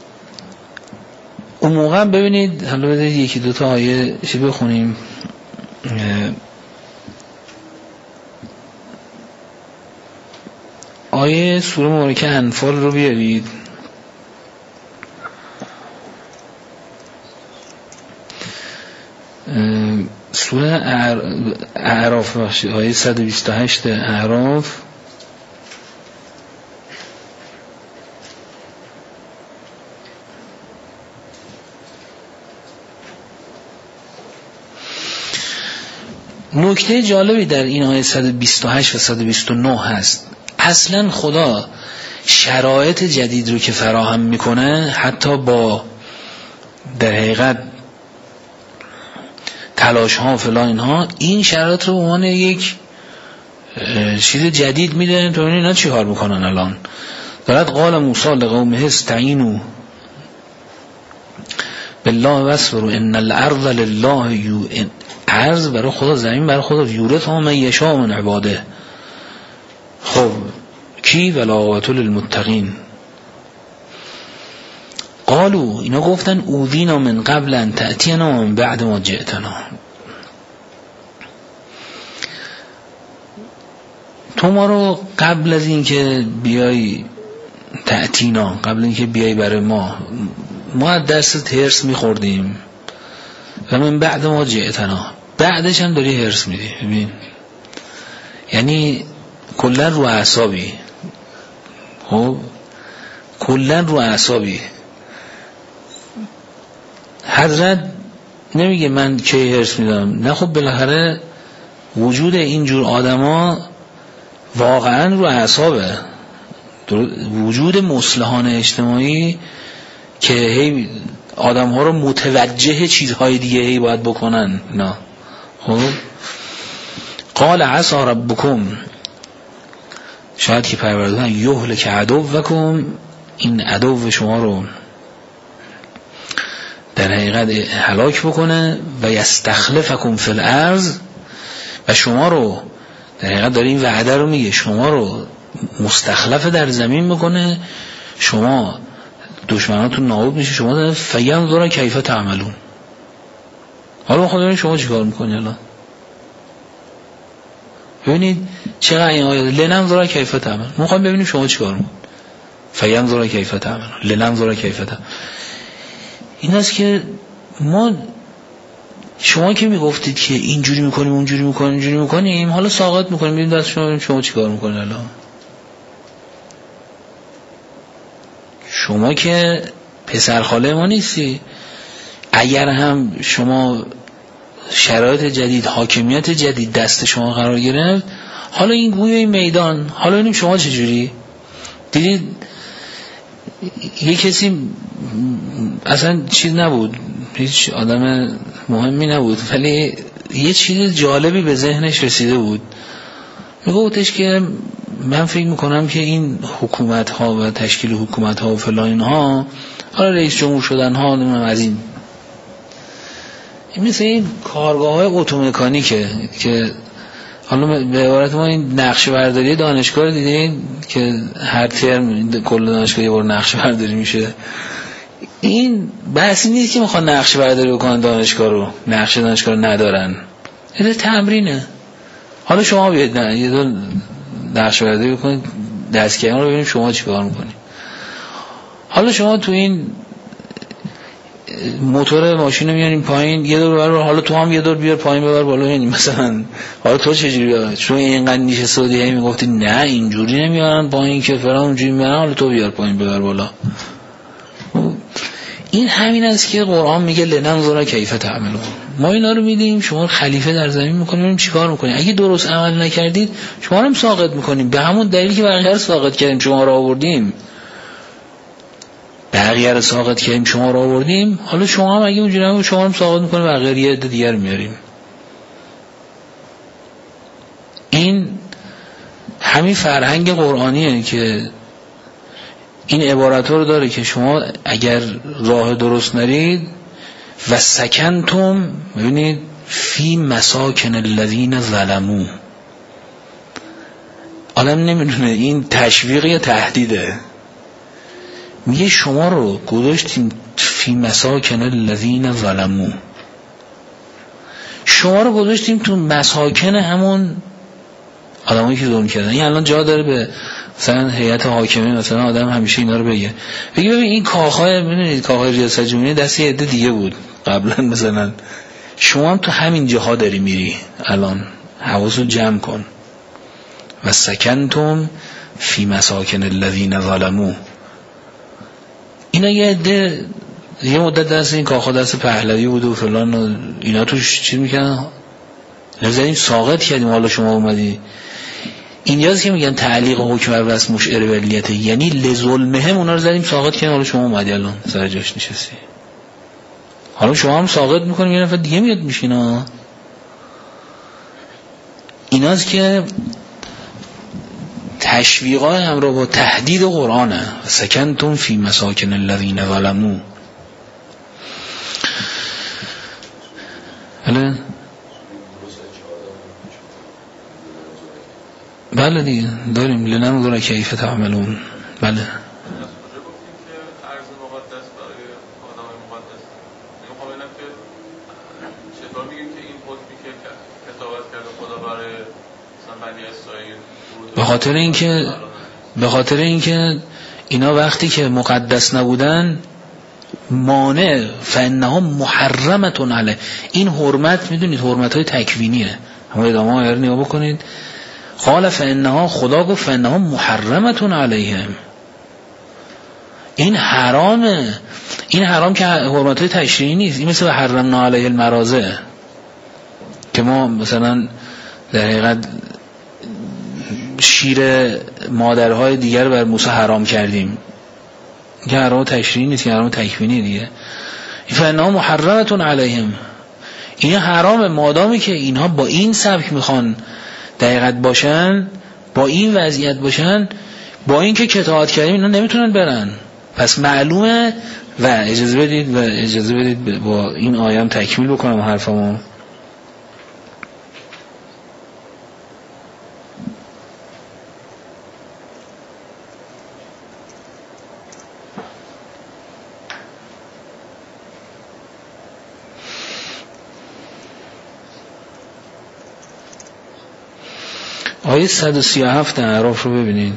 اون موقع ببینید، حالا بذارید یکی دوتا آیه چی بخونیم. آیه سوره مبارکه انفال رو بیارید. سوره اعراف بخشید، آیه 128 اعراف. نکته جالبی در این آیه 128 و 129 هست. اصلا خدا شرایط جدید رو که فراهم میکنه، حتی با در حقیقت تلاش ها و فلان اینها، این شرایط رو به عنوان یک چیز جدید میده. تو اینا چی کار میکنن الان؟ دارد قال موسی لقومه استعینوا بالله واصبروا ان الارض لله، ارض برای خدا، زمین برای خدا، یورثها من یشاء من عباده. خب کی؟ والعاقبة للمتقین. قالوا، اینا گفتن اوذینا من قبل ان تأتینا و من بعد ما جئتنا. تو ما رو قبل از این که بیای تأتینا، قبل این که بیای برای ما از دست هرس میخوردیم، و من بعد ما جئتنا، بعدش هم داری هرس میدی. ببین یعنی کلن رو اعصابی. خب کلن رو اعصابی. حضرت نمیگه من کی هرس میدم، نه خب بالاخره وجود اینجور آدما واقعا رو اعصابه. وجود مصلحان اجتماعی که هی آدم ها رو متوجه چیزهای دیگه هی باید بکنن. نه خب قال عسى ربکم، شاید که پروردگار یهلک عدوکم، این عدو شما رو در حقیقت هلاک بکنه، و یستخلفکم فی الارض، و شما رو در حقیقت داره این وعده رو میگه، شما رو مستخلف در زمین میکنه، شما دشمناتون نابود میشه، شما فینظر کیف تعملون. حالا خدا ببینید شما چیکار میکنید. الان ببینید چقدر این آیه لننظر کیف تعملون، ما میخوایم ببینیم شما چیکار میکنید. فینظر کیف تعملون، لننظر کیف تعملون. این است که ما، شما که میگفتید که اینجوری میکنیم اونجوری میکنیم اینجوری میکنیم، حالا ساقط میکنیم، ببینید دست شما، ببینیم شما چیکار میکنید. الان شما که پسر خاله ما نیستی. اگر هم شما شرایط جدید، حاکمیت جدید دست شما قرار گرفت، حالا این گوی این میدان، حالا ببینیم شما چجوری. دیدید یه کسی اصلا چیز نبود، هیچ آدم مهمی نبود، ولی یه چیز جالبی به ذهنش رسیده بود. میگفتش که من فکر میکنم که این حکومت ها و تشکیل حکومت ها و فلان ها، حالا رئیس جمهور شدن ها، از این مثل این کارگاه های اتومکانیکه که حالا به عبارت ما این نقشه برداری دانشگاه دیدین که هر ترم کل دانشگاه یه بار نقشه برداری میشه. این بحثی نیست که میخوان نقشه برداری بکنن دانشگاه رو، نقشه دانشگاه رو ندارن، این تمرینه. حالا شما بیاید یه دو نقشه برداری بکنید دستگاه رو، ببینیم شما چی کار میکنید. حالا شما تو این موتور ماشین رو میاریم پایین، یه دور ببر، حالا تو هم یه دور بیار پایین ببر بالا. یعنی مثلا حالا تو چجوری بیار؟ چون اینقدر نیشه سعودی میگفتی نه اینجوری نمیارن پایین که فرام اونجوری میارن، حالا تو بیار پایین ببر بالا. این همین است که قرآن میگه لننظر کیف تعملون. ما اینا رو میدیم، شما خلیفه در زمین میکنیم، ببینیم چیکار میکنید. اگه درست عمل نکردید شما رو هم ساقط میکنیم، به همون دلیلی که بقیه رو ساقط کردیم شما رو آوردیم. بقیه رو ساقط کردیم شما رو آوردیم، حالا شما هم اگه اونجوری هم شما هم ساقط میکنیم، بقیه یه عده دیگر میاریم. همین فرهنگ قرآنیه که این عبارت رو داره که شما اگر راه درست نرید و سکنتم، ببینید فی مساکن الذین ظلموا، آدم نمیدونه این تشویق یا تهدیده. میگه شما رو گذاشتیم فی مساکن الذین ظلموا، شما رو گذاشتیم تو مساکن همون آدمایی که ظلم کردن. این الان جا داره به مثلا هیئت حاکمه مثلا آدم همیشه اینا رو بگه ببین این کاخهای، میدونید کاخهای ریاست جمهوری دست یه عده دیگه بود قبلا، مثلا شما هم تو همین جاها داری میری الان، حواسو جمع کن. و سکنتم فی مساکن الذین ظلموا، اینا یه عده یه مدت دست این کاخها دست پهلوی بود و فلان و اینا توش چی میکنن، نمی‌ذاریم ساقط کردیم، حالا شما اومدی اینجاست که میگن تعلیق حکم بر رسم مشعر ولیته، یعنی لظلمهم اونا رو زدیم ساقط کردیم، حالا شما اومدی الان سر جاش نشستی، حالا شما هم ساقط میکنیم یه نفر دیگه میاد میشینه. ایناست که تشویقای همراه با تهدید قرآنه. سکنتم فی مساکن الذین ظلموا. بله دیگه داریم لننظر کیف تعملون. بله به خاطر اینکه اینا وقتی که مقدس نبودن مانع فانها محرمت علیه، این حرمت میدونید حرمت‌های تکوینیه، همه ادامه ها رو نگاه بکنید. قال فانها، خدا گفت فانها محرمت علیهم، این حرامه. این حرام که حرمت‌های تشریعی نیست، این مثل حرمنا علیه المراضع که ما مثلا در حقیقت شیر مادرهای دیگر بر موسی حرام کردیم، که حرام تشریعی نیست، که حرام تکوینی دیگه. فانها محرمت علیهم، این حرامه مادامی که اینها با این سبک میخوان دقیقت باشن، با این وضعیت باشن، با این که کتابت کردیم اینا نمیتونن برن. پس معلومه. و اجازه بدید با این آیه تکمیل بکنم حرفمو. آیه 137 اعراف رو ببینید.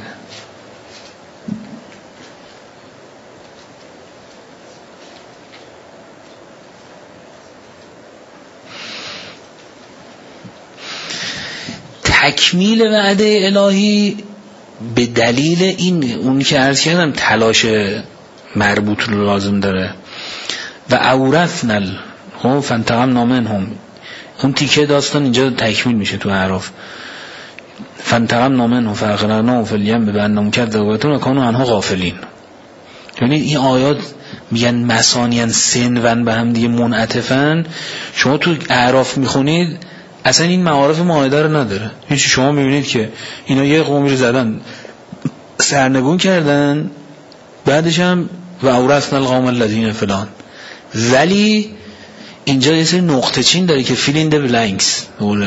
تکمیل وعده الهی به دلیل این اون که عرض کردم تلاش مربوط رو لازم داره. و اورثنا هم فانتقمنا منهم، اون تیکه داستان اینجا تکمیل میشه تو اعراف. فانتقمنا منهم فاغرقناهم فی الیم بانهم کذبوا و کانوا عنها غافلین. یعنی این آیات میگن مثانیان سنون به هم دیگه منعطفن. شما تو اعراف میخونید اصلا این معارف معاهده رو نداره. یعنی شما میبینید که اینا یه قومی رو زدن سرنگون کردن، بعدش هم و اورثنا القوم الذین فلان، ولی اینجا یه سری نقطه چین داره که fill in the blanks.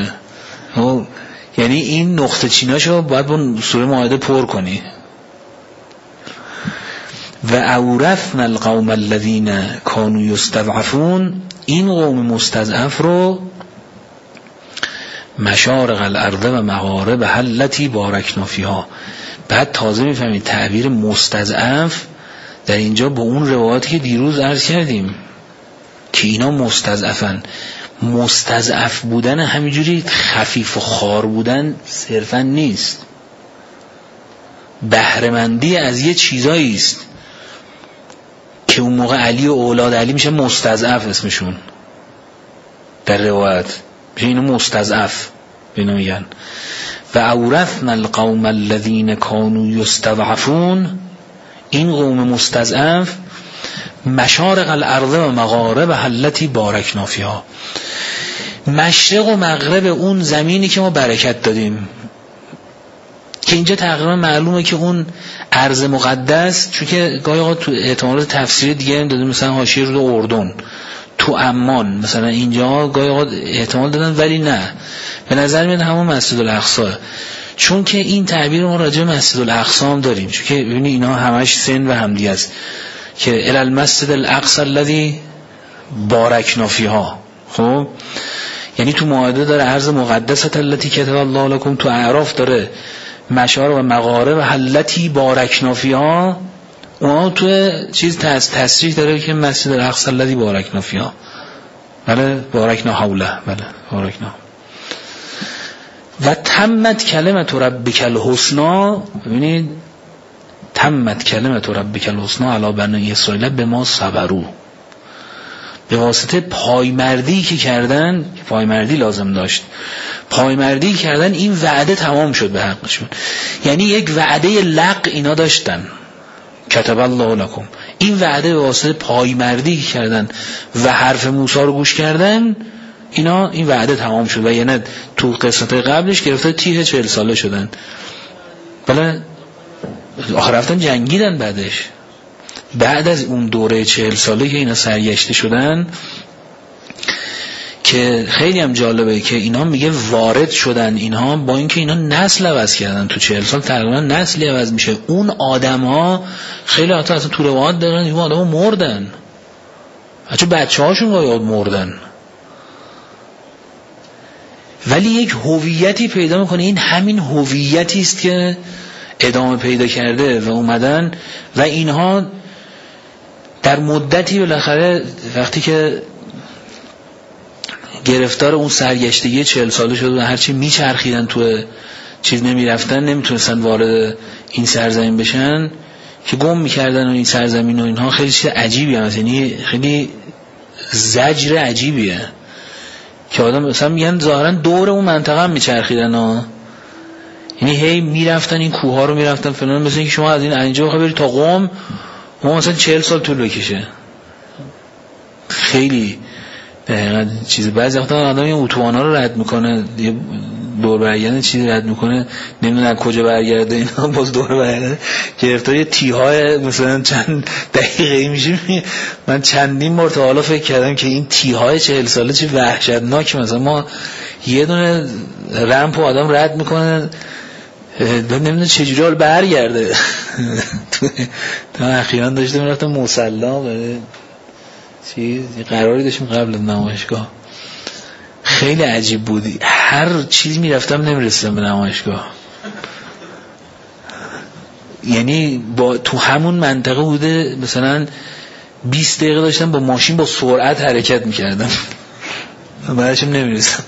یعنی این نقطه چیناشو باید با سوره مائده پر کنی. و اورثنا القوم الذین کانوا یستضعفون، این قوم مستضعف رو مشارق الارض و مغاربها التي بارکنا فیها. بعد تازه میفهمید تعبیر مستضعف در اینجا با اون روایاتی که دیروز عرض کردیم که اینا مستضعفن. مستضعف بودن همینجوری خفیف و خار بودن صرفا نیست، بهره‌مندی از یه چیزایی است که اون موقع علی و اولاد علی میشه مستضعف اسمشون در روایت میشه اینو مستضعف بینو میگن. و اورثنا القوم الذین کانوا یستضعفون، این قوم مستضعف مشارق الارض و مغاربها التي بارکنا فیها، مشرق و مغرب اون زمینی که ما برکت دادیم که اینجا تقریبا معلومه که اون ارض مقدس، چون که گاهی اوقات تو احتمالات تفسیری دیگه هم داده، مثلا حاشیه رو اردن، تو عمان مثلا، اینجا گاهی اوقات احتمال دادن، ولی نه، به نظر میاد همون مسجد الاقصی، چون که این تعبیر ما راجع به مسجد الاقصی هم داریم، چون که ببینید اینا همش سن و همدیگه است که الی المسجد الاقصی الذی بارکنا فیها. خب یعنی تو مائده داره ارض مقدسه التي کتب الله لكم، تو اعراف داره مشارب و مغارب التي بارکنا فیها، اونها تو چیز تصریح داره که مسجد الاقصی الذی بارکنا فیها، بله بارکنا حوله، بله بارکنا. و تمت کلمت ربک الحسنی، ببینید تمت کلمت ربک الحسنی علی بنی اسرائیل بما صبروا، به واسطه پایمردی که کردن، پایمردی لازم داشت، پایمردی کردن، این وعده تمام شد به حقشون. یعنی یک وعده لق اینا داشتن، کتب الله لکم، این وعده به واسطه پایمردی که کردن و حرف موسی رو گوش کردن، اینا این وعده تمام شد. و یعنی تو قسمت قبلش گرفته تیه 40 ساله شدن، بله آخر رفتن جنگیدن. بعدش بعد از اون دوره 40 ساله که اینا سرگشته شدن، که خیلی هم جالبه که اینا میگه وارد شدن اینها، با اینکه اینا نسل عوض کردن، تو 40 سال تقریبا نسلی عوض میشه. اون آدم ها خیلی اصلا تو روایات دارن این آدم ها مردن، حتی بچه هاشون باید مردن، ولی یک هویتی پیدا میکنه. این همین هویتی است که ادامه پیدا کرده و اومدن و اینها در مدتی بالاخره وقتی که گرفتار اون سرگشتگی 40 ساله شد و هرچی میچرخیدن تو چیز نمیرفتن، نمیتونستن وارد این سرزمین بشن که گم میکردن و این سرزمین و اینها خیلی چیز عجیبی هست، یعنی خیلی زجر عجیبیه که آدم مثلا میگن ظاهرا دور اون منطقه هم میچرخیدن ها، یعنی هی میرفتن این کوه ها رو میرفتن فلان، مثلا اینکه شما از اینجا بخوای بری تا قم ما مثلا 40 سال طول بکشه. خیلی دقیقا چیز. بعضی وقتا آدم این اتوبانا رو رد میکنه، یه دور برگردن چیزی رد میکنه، نمیدونم کجا برگرده، اینا باز دور برگرده، گرفتار یه تیهای مثلا چند دقیقه‌ای میشه. من چندین مرتبه حالا فکر کردم که این تیهای 40 ساله چه وحشتناک، مثلا ما یه دونه رمپ و آدم رد میکنه نمیدونم چجوری حال برگرده. تا اخیراً داشتم میرفتم مصلا برای چیز قراری داشتیم قبل نمایشگاه، خیلی عجیب بودی، هر چیز میرفتم نمیرسیدم به نمایشگاه، یعنی با تو همون منطقه بوده مثلا 20 دقیقه داشتم با ماشین با سرعت حرکت میکردم بعدشم نمیرسم.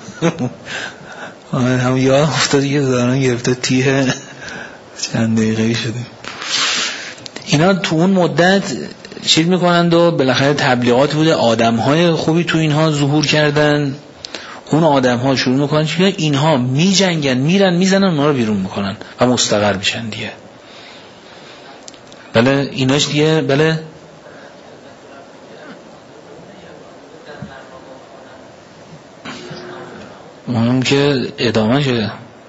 هم یا افتادی که دارن گرفته تیه چند دقیقه شدیم. اینا تو اون مدت چیز میکنند و بالاخره تبلیغات بوده، آدمهای خوبی تو اینها ظهور کردن، اون آدمها شروع میکنن که اینها میجنگن، میرن میزنن اونا رو بیرون میکنن و مستقر میشن دیگه. بله ایناش دیگه، بله اون که ادامه شه،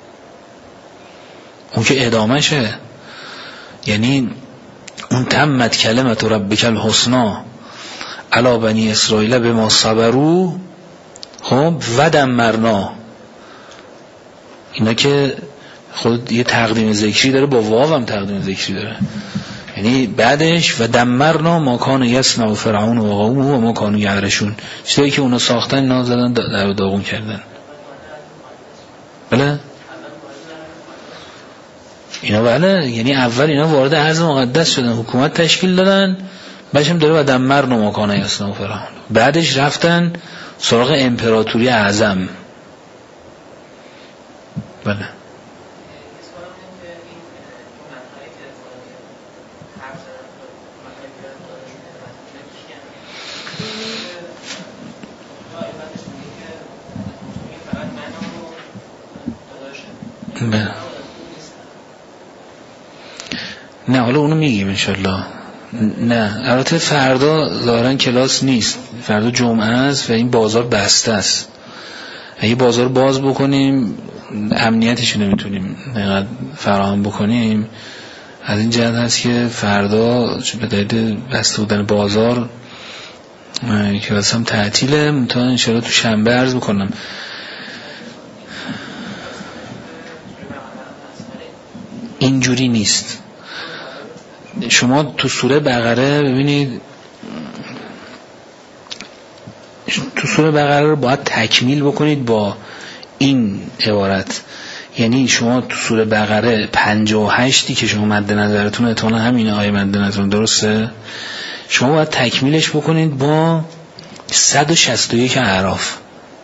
اون که ادامه شه، یعنی اون تمت کلمت ربک الحسنی علی بنی اسرائیل بما صبروا، خب و دمرنا، اینا که خود یه تقدیم ذکری داره، با واو هم تقدیم ذکری داره، یعنی بعدش و دمرنا ما کان یصنع فرعون و قومه و ما کانوا یعرشون، چیزایی که اونا ساختن اینا زدن داغون کردن. بله اینا بله، یعنی اول اینا وارد ارض مقدس شدن، حکومت تشکیل دادن، بعدش هم داره و دمرنا ما کان یصنع فرعون، بعدش رفتن سراغ امپراتوری اعظم. بله نه حالا اونو میگیم انشالله. نه البته فردا ظاهرا کلاس نیست، فردا جمعه است و این بازار بسته است، اگه بازار باز بکنیم امنیتش نمیتونیم اینقدر فراهم بکنیم. از این جهت هست که فردا به دلیل بسته بودن بازار که واسه هم تعطیله، منتها انشاءالله تو شنبه عرض بکنم. اینجوری نیست. شما تو سوره بقره ببینید، تو سوره بقره رو باید تکمیل بکنید با این عبارت. یعنی شما تو سوره بقره 58 که شما مد نظرتون اتمنى همین آیه مد نظرتون درسته، شما باید تکمیلش بکنید با 161 اعراف.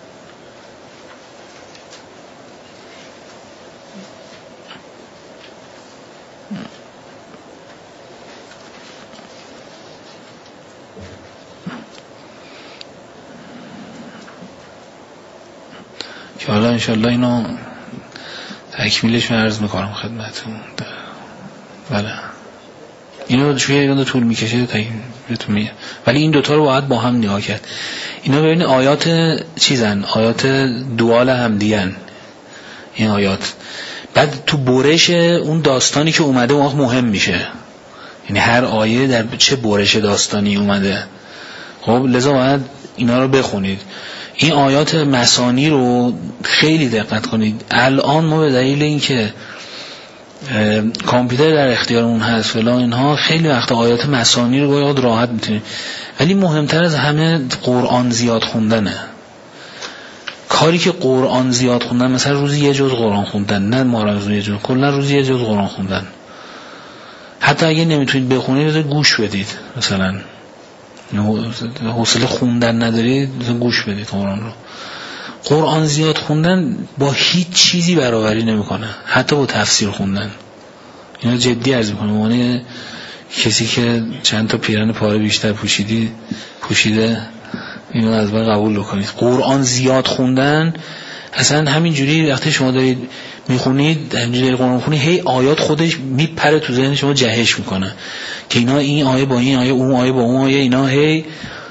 که حالا انشالله اینو تکمیلش عرض میکنم خدمتتون. بله اینو چون طول میکشه بهتون میگم، ولی این دوتا رو باید با هم نگاه کرد. اینا ببینید آیات چیزن، آیات دوال هم دیگن این آیات. بعد تو برش اون داستانی که اومده اون مهم میشه، یعنی هر آیه در چه برش داستانی اومده. خب لذا باید اینا رو بخونید. این آیات مثانی رو خیلی دقت کنید. الان ما به دلیل اینکه کامپیوتر در اختیارمون هست فلان اینها، خیلی وقت آیات مثانی رو باید راحت میتونید، ولی مهمتر از همه قرآن زیاد خوندنه. کاری که قرآن زیاد خوندن، مثلا روزی یه جز قرآن خوندن، نه ما روزی یه جز، کلا روزی یه جز قرآن خوندن. حتی اگه نمیتونید بخونید گوش بدید، مثلا حوصله خوندن ندارید گوش بدید قرآن رو. قرآن زیاد خوندن با هیچ چیزی برابری نمیکنه، حتی با تفسیر خوندن. اینا جدی عرض میکنم، معنی کسی که چند تا پیرن پاره بیشتر پوشیده اینو از من قبول بکنید. قرآن زیاد خوندن اصلا همینجوری وقتی شما دارید میخونید، همینجوری قرآن میخونید، هی آیات خودش میپره تو ذهن شما، جهش میکنه که اینا این آیه با این آیه، اون آیه با اون آیه، اینا هی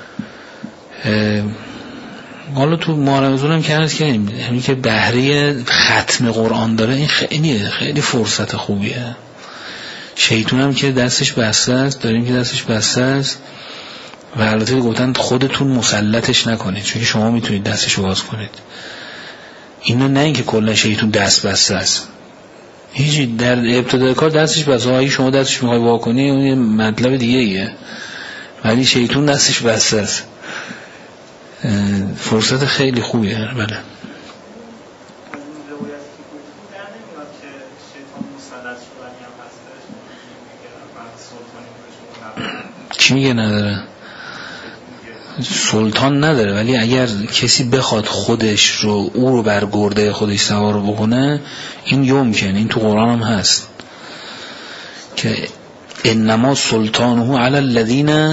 حالا تو مارمزون هم که عرض کردیم همین که بهره ختم قرآن داره، این خیلی فرصت خوبیه. شیطون هم که دستش بسته است، داریم که دستش بسته است، و البته گفتن خودتون مسلطش نکنید، چون شما میتونید دستش باز کنید. اینو نه اینکه کلا شیطون دست بسته است، هیچی در ابتدای کار دستش بسته، اگه شما دستش میخوای وا کنی اون یه مطلب دیگه ایه، ولی شیطون دستش بسته است. فرصت خیلی خوبیه. بله چی میگه نداره؟ سلطان نداره، ولی اگر کسی بخواد خودش رو او رو بر گرده خودش سوار بکنه، این یمکن. این تو قرآن هم هست که انما سلطانه علی الذین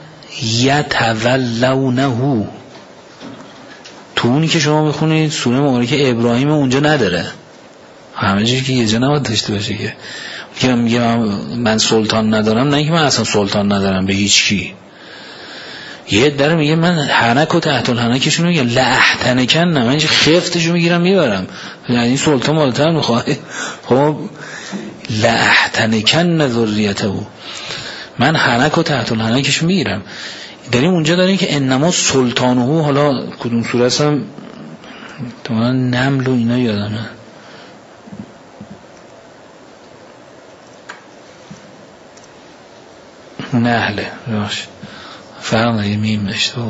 یتولونه. تو اونی که شما بخونید سوره مبارکه ابراهیم اونجا نداره، همه چیزی که یه جا نباید داشته باشه که میگه من سلطان ندارم، نه اینکه من اصلا سلطان ندارم به هیچ کی. یه در میگه من حنک و تحت الحنکشون میگه لأحتنکن، نه من خفتشو میگیرم میبرم، یعنی این سلطان بالاتر میخواه. خب لأحتنکن ذریته، من حنک و تحت الحنکشو میگیرم. داریم اونجا داریم که انما سلطانه، حالا کدوم سوره هستم تماما نمل و اینا یادمه، نحله باش فرق یه میم اشتباه.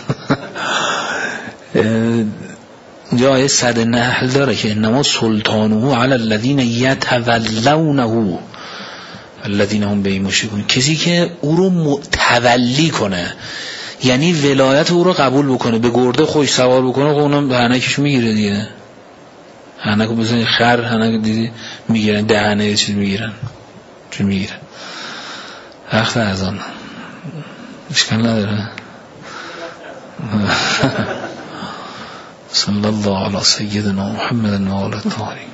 اونجا آیه 100 نحل داره که انما سلطانه علی الذین یتولونه الذین هم به مشرکون، کسی که او رو تولی کنه، یعنی ولایت او رو قبول بکنه، به گرده خوش سوار بکنه، خب اونم هنکش میگیره دیگه. هنکو بزنی خر هنک دیدی میگیرن، دهنه یه چیز میگیرن، چی میگیرن وقت اذان اشکال نداره. صلی الله علی سیدنا محمد و آله الطاهرین.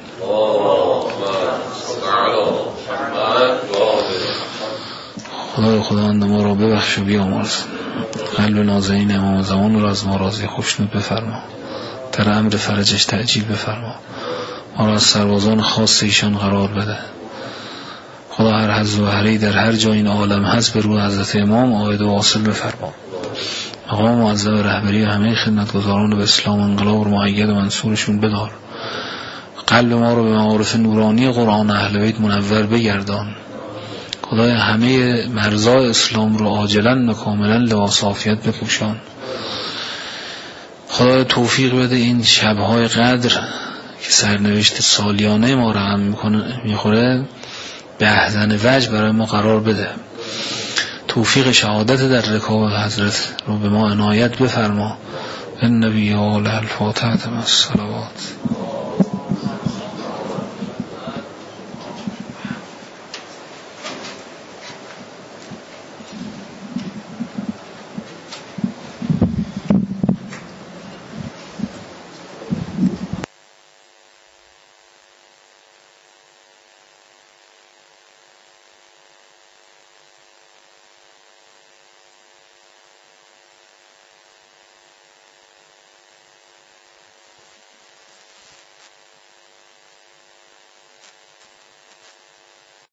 خداوند ما را ببخش و بیامرز، قلب نازنین امام زمان را از ما راضی خوشنود بفرما. در امر فرجش تعجیل بفرما. ما را از سربازان خاص ایشان قرار بده. خدا هر حظ و هری در هر جای این عالم هست به روح حضرت امام عاید و واصل بفرما. مقام معظم رهبری همه خدمتگزاران به اسلام و انقلاب رو مؤید و منصورشون بدار. قلب ما رو به معارف نورانی قرآن اهل بیت منور بگردان. خدای همه مرزای اسلام رو عاجلا و کاملا لباس عافیت بپوشان. خدای توفیق بده این شبهای قدر که سرنوشت سالیانه ما رو هم میخوره به احسن وجه برای ما قرار بده. توفیق شهادت در رکاب حضرت رو به ما عنایت بفرما. النبی آل الفاتحه مع الصلوات.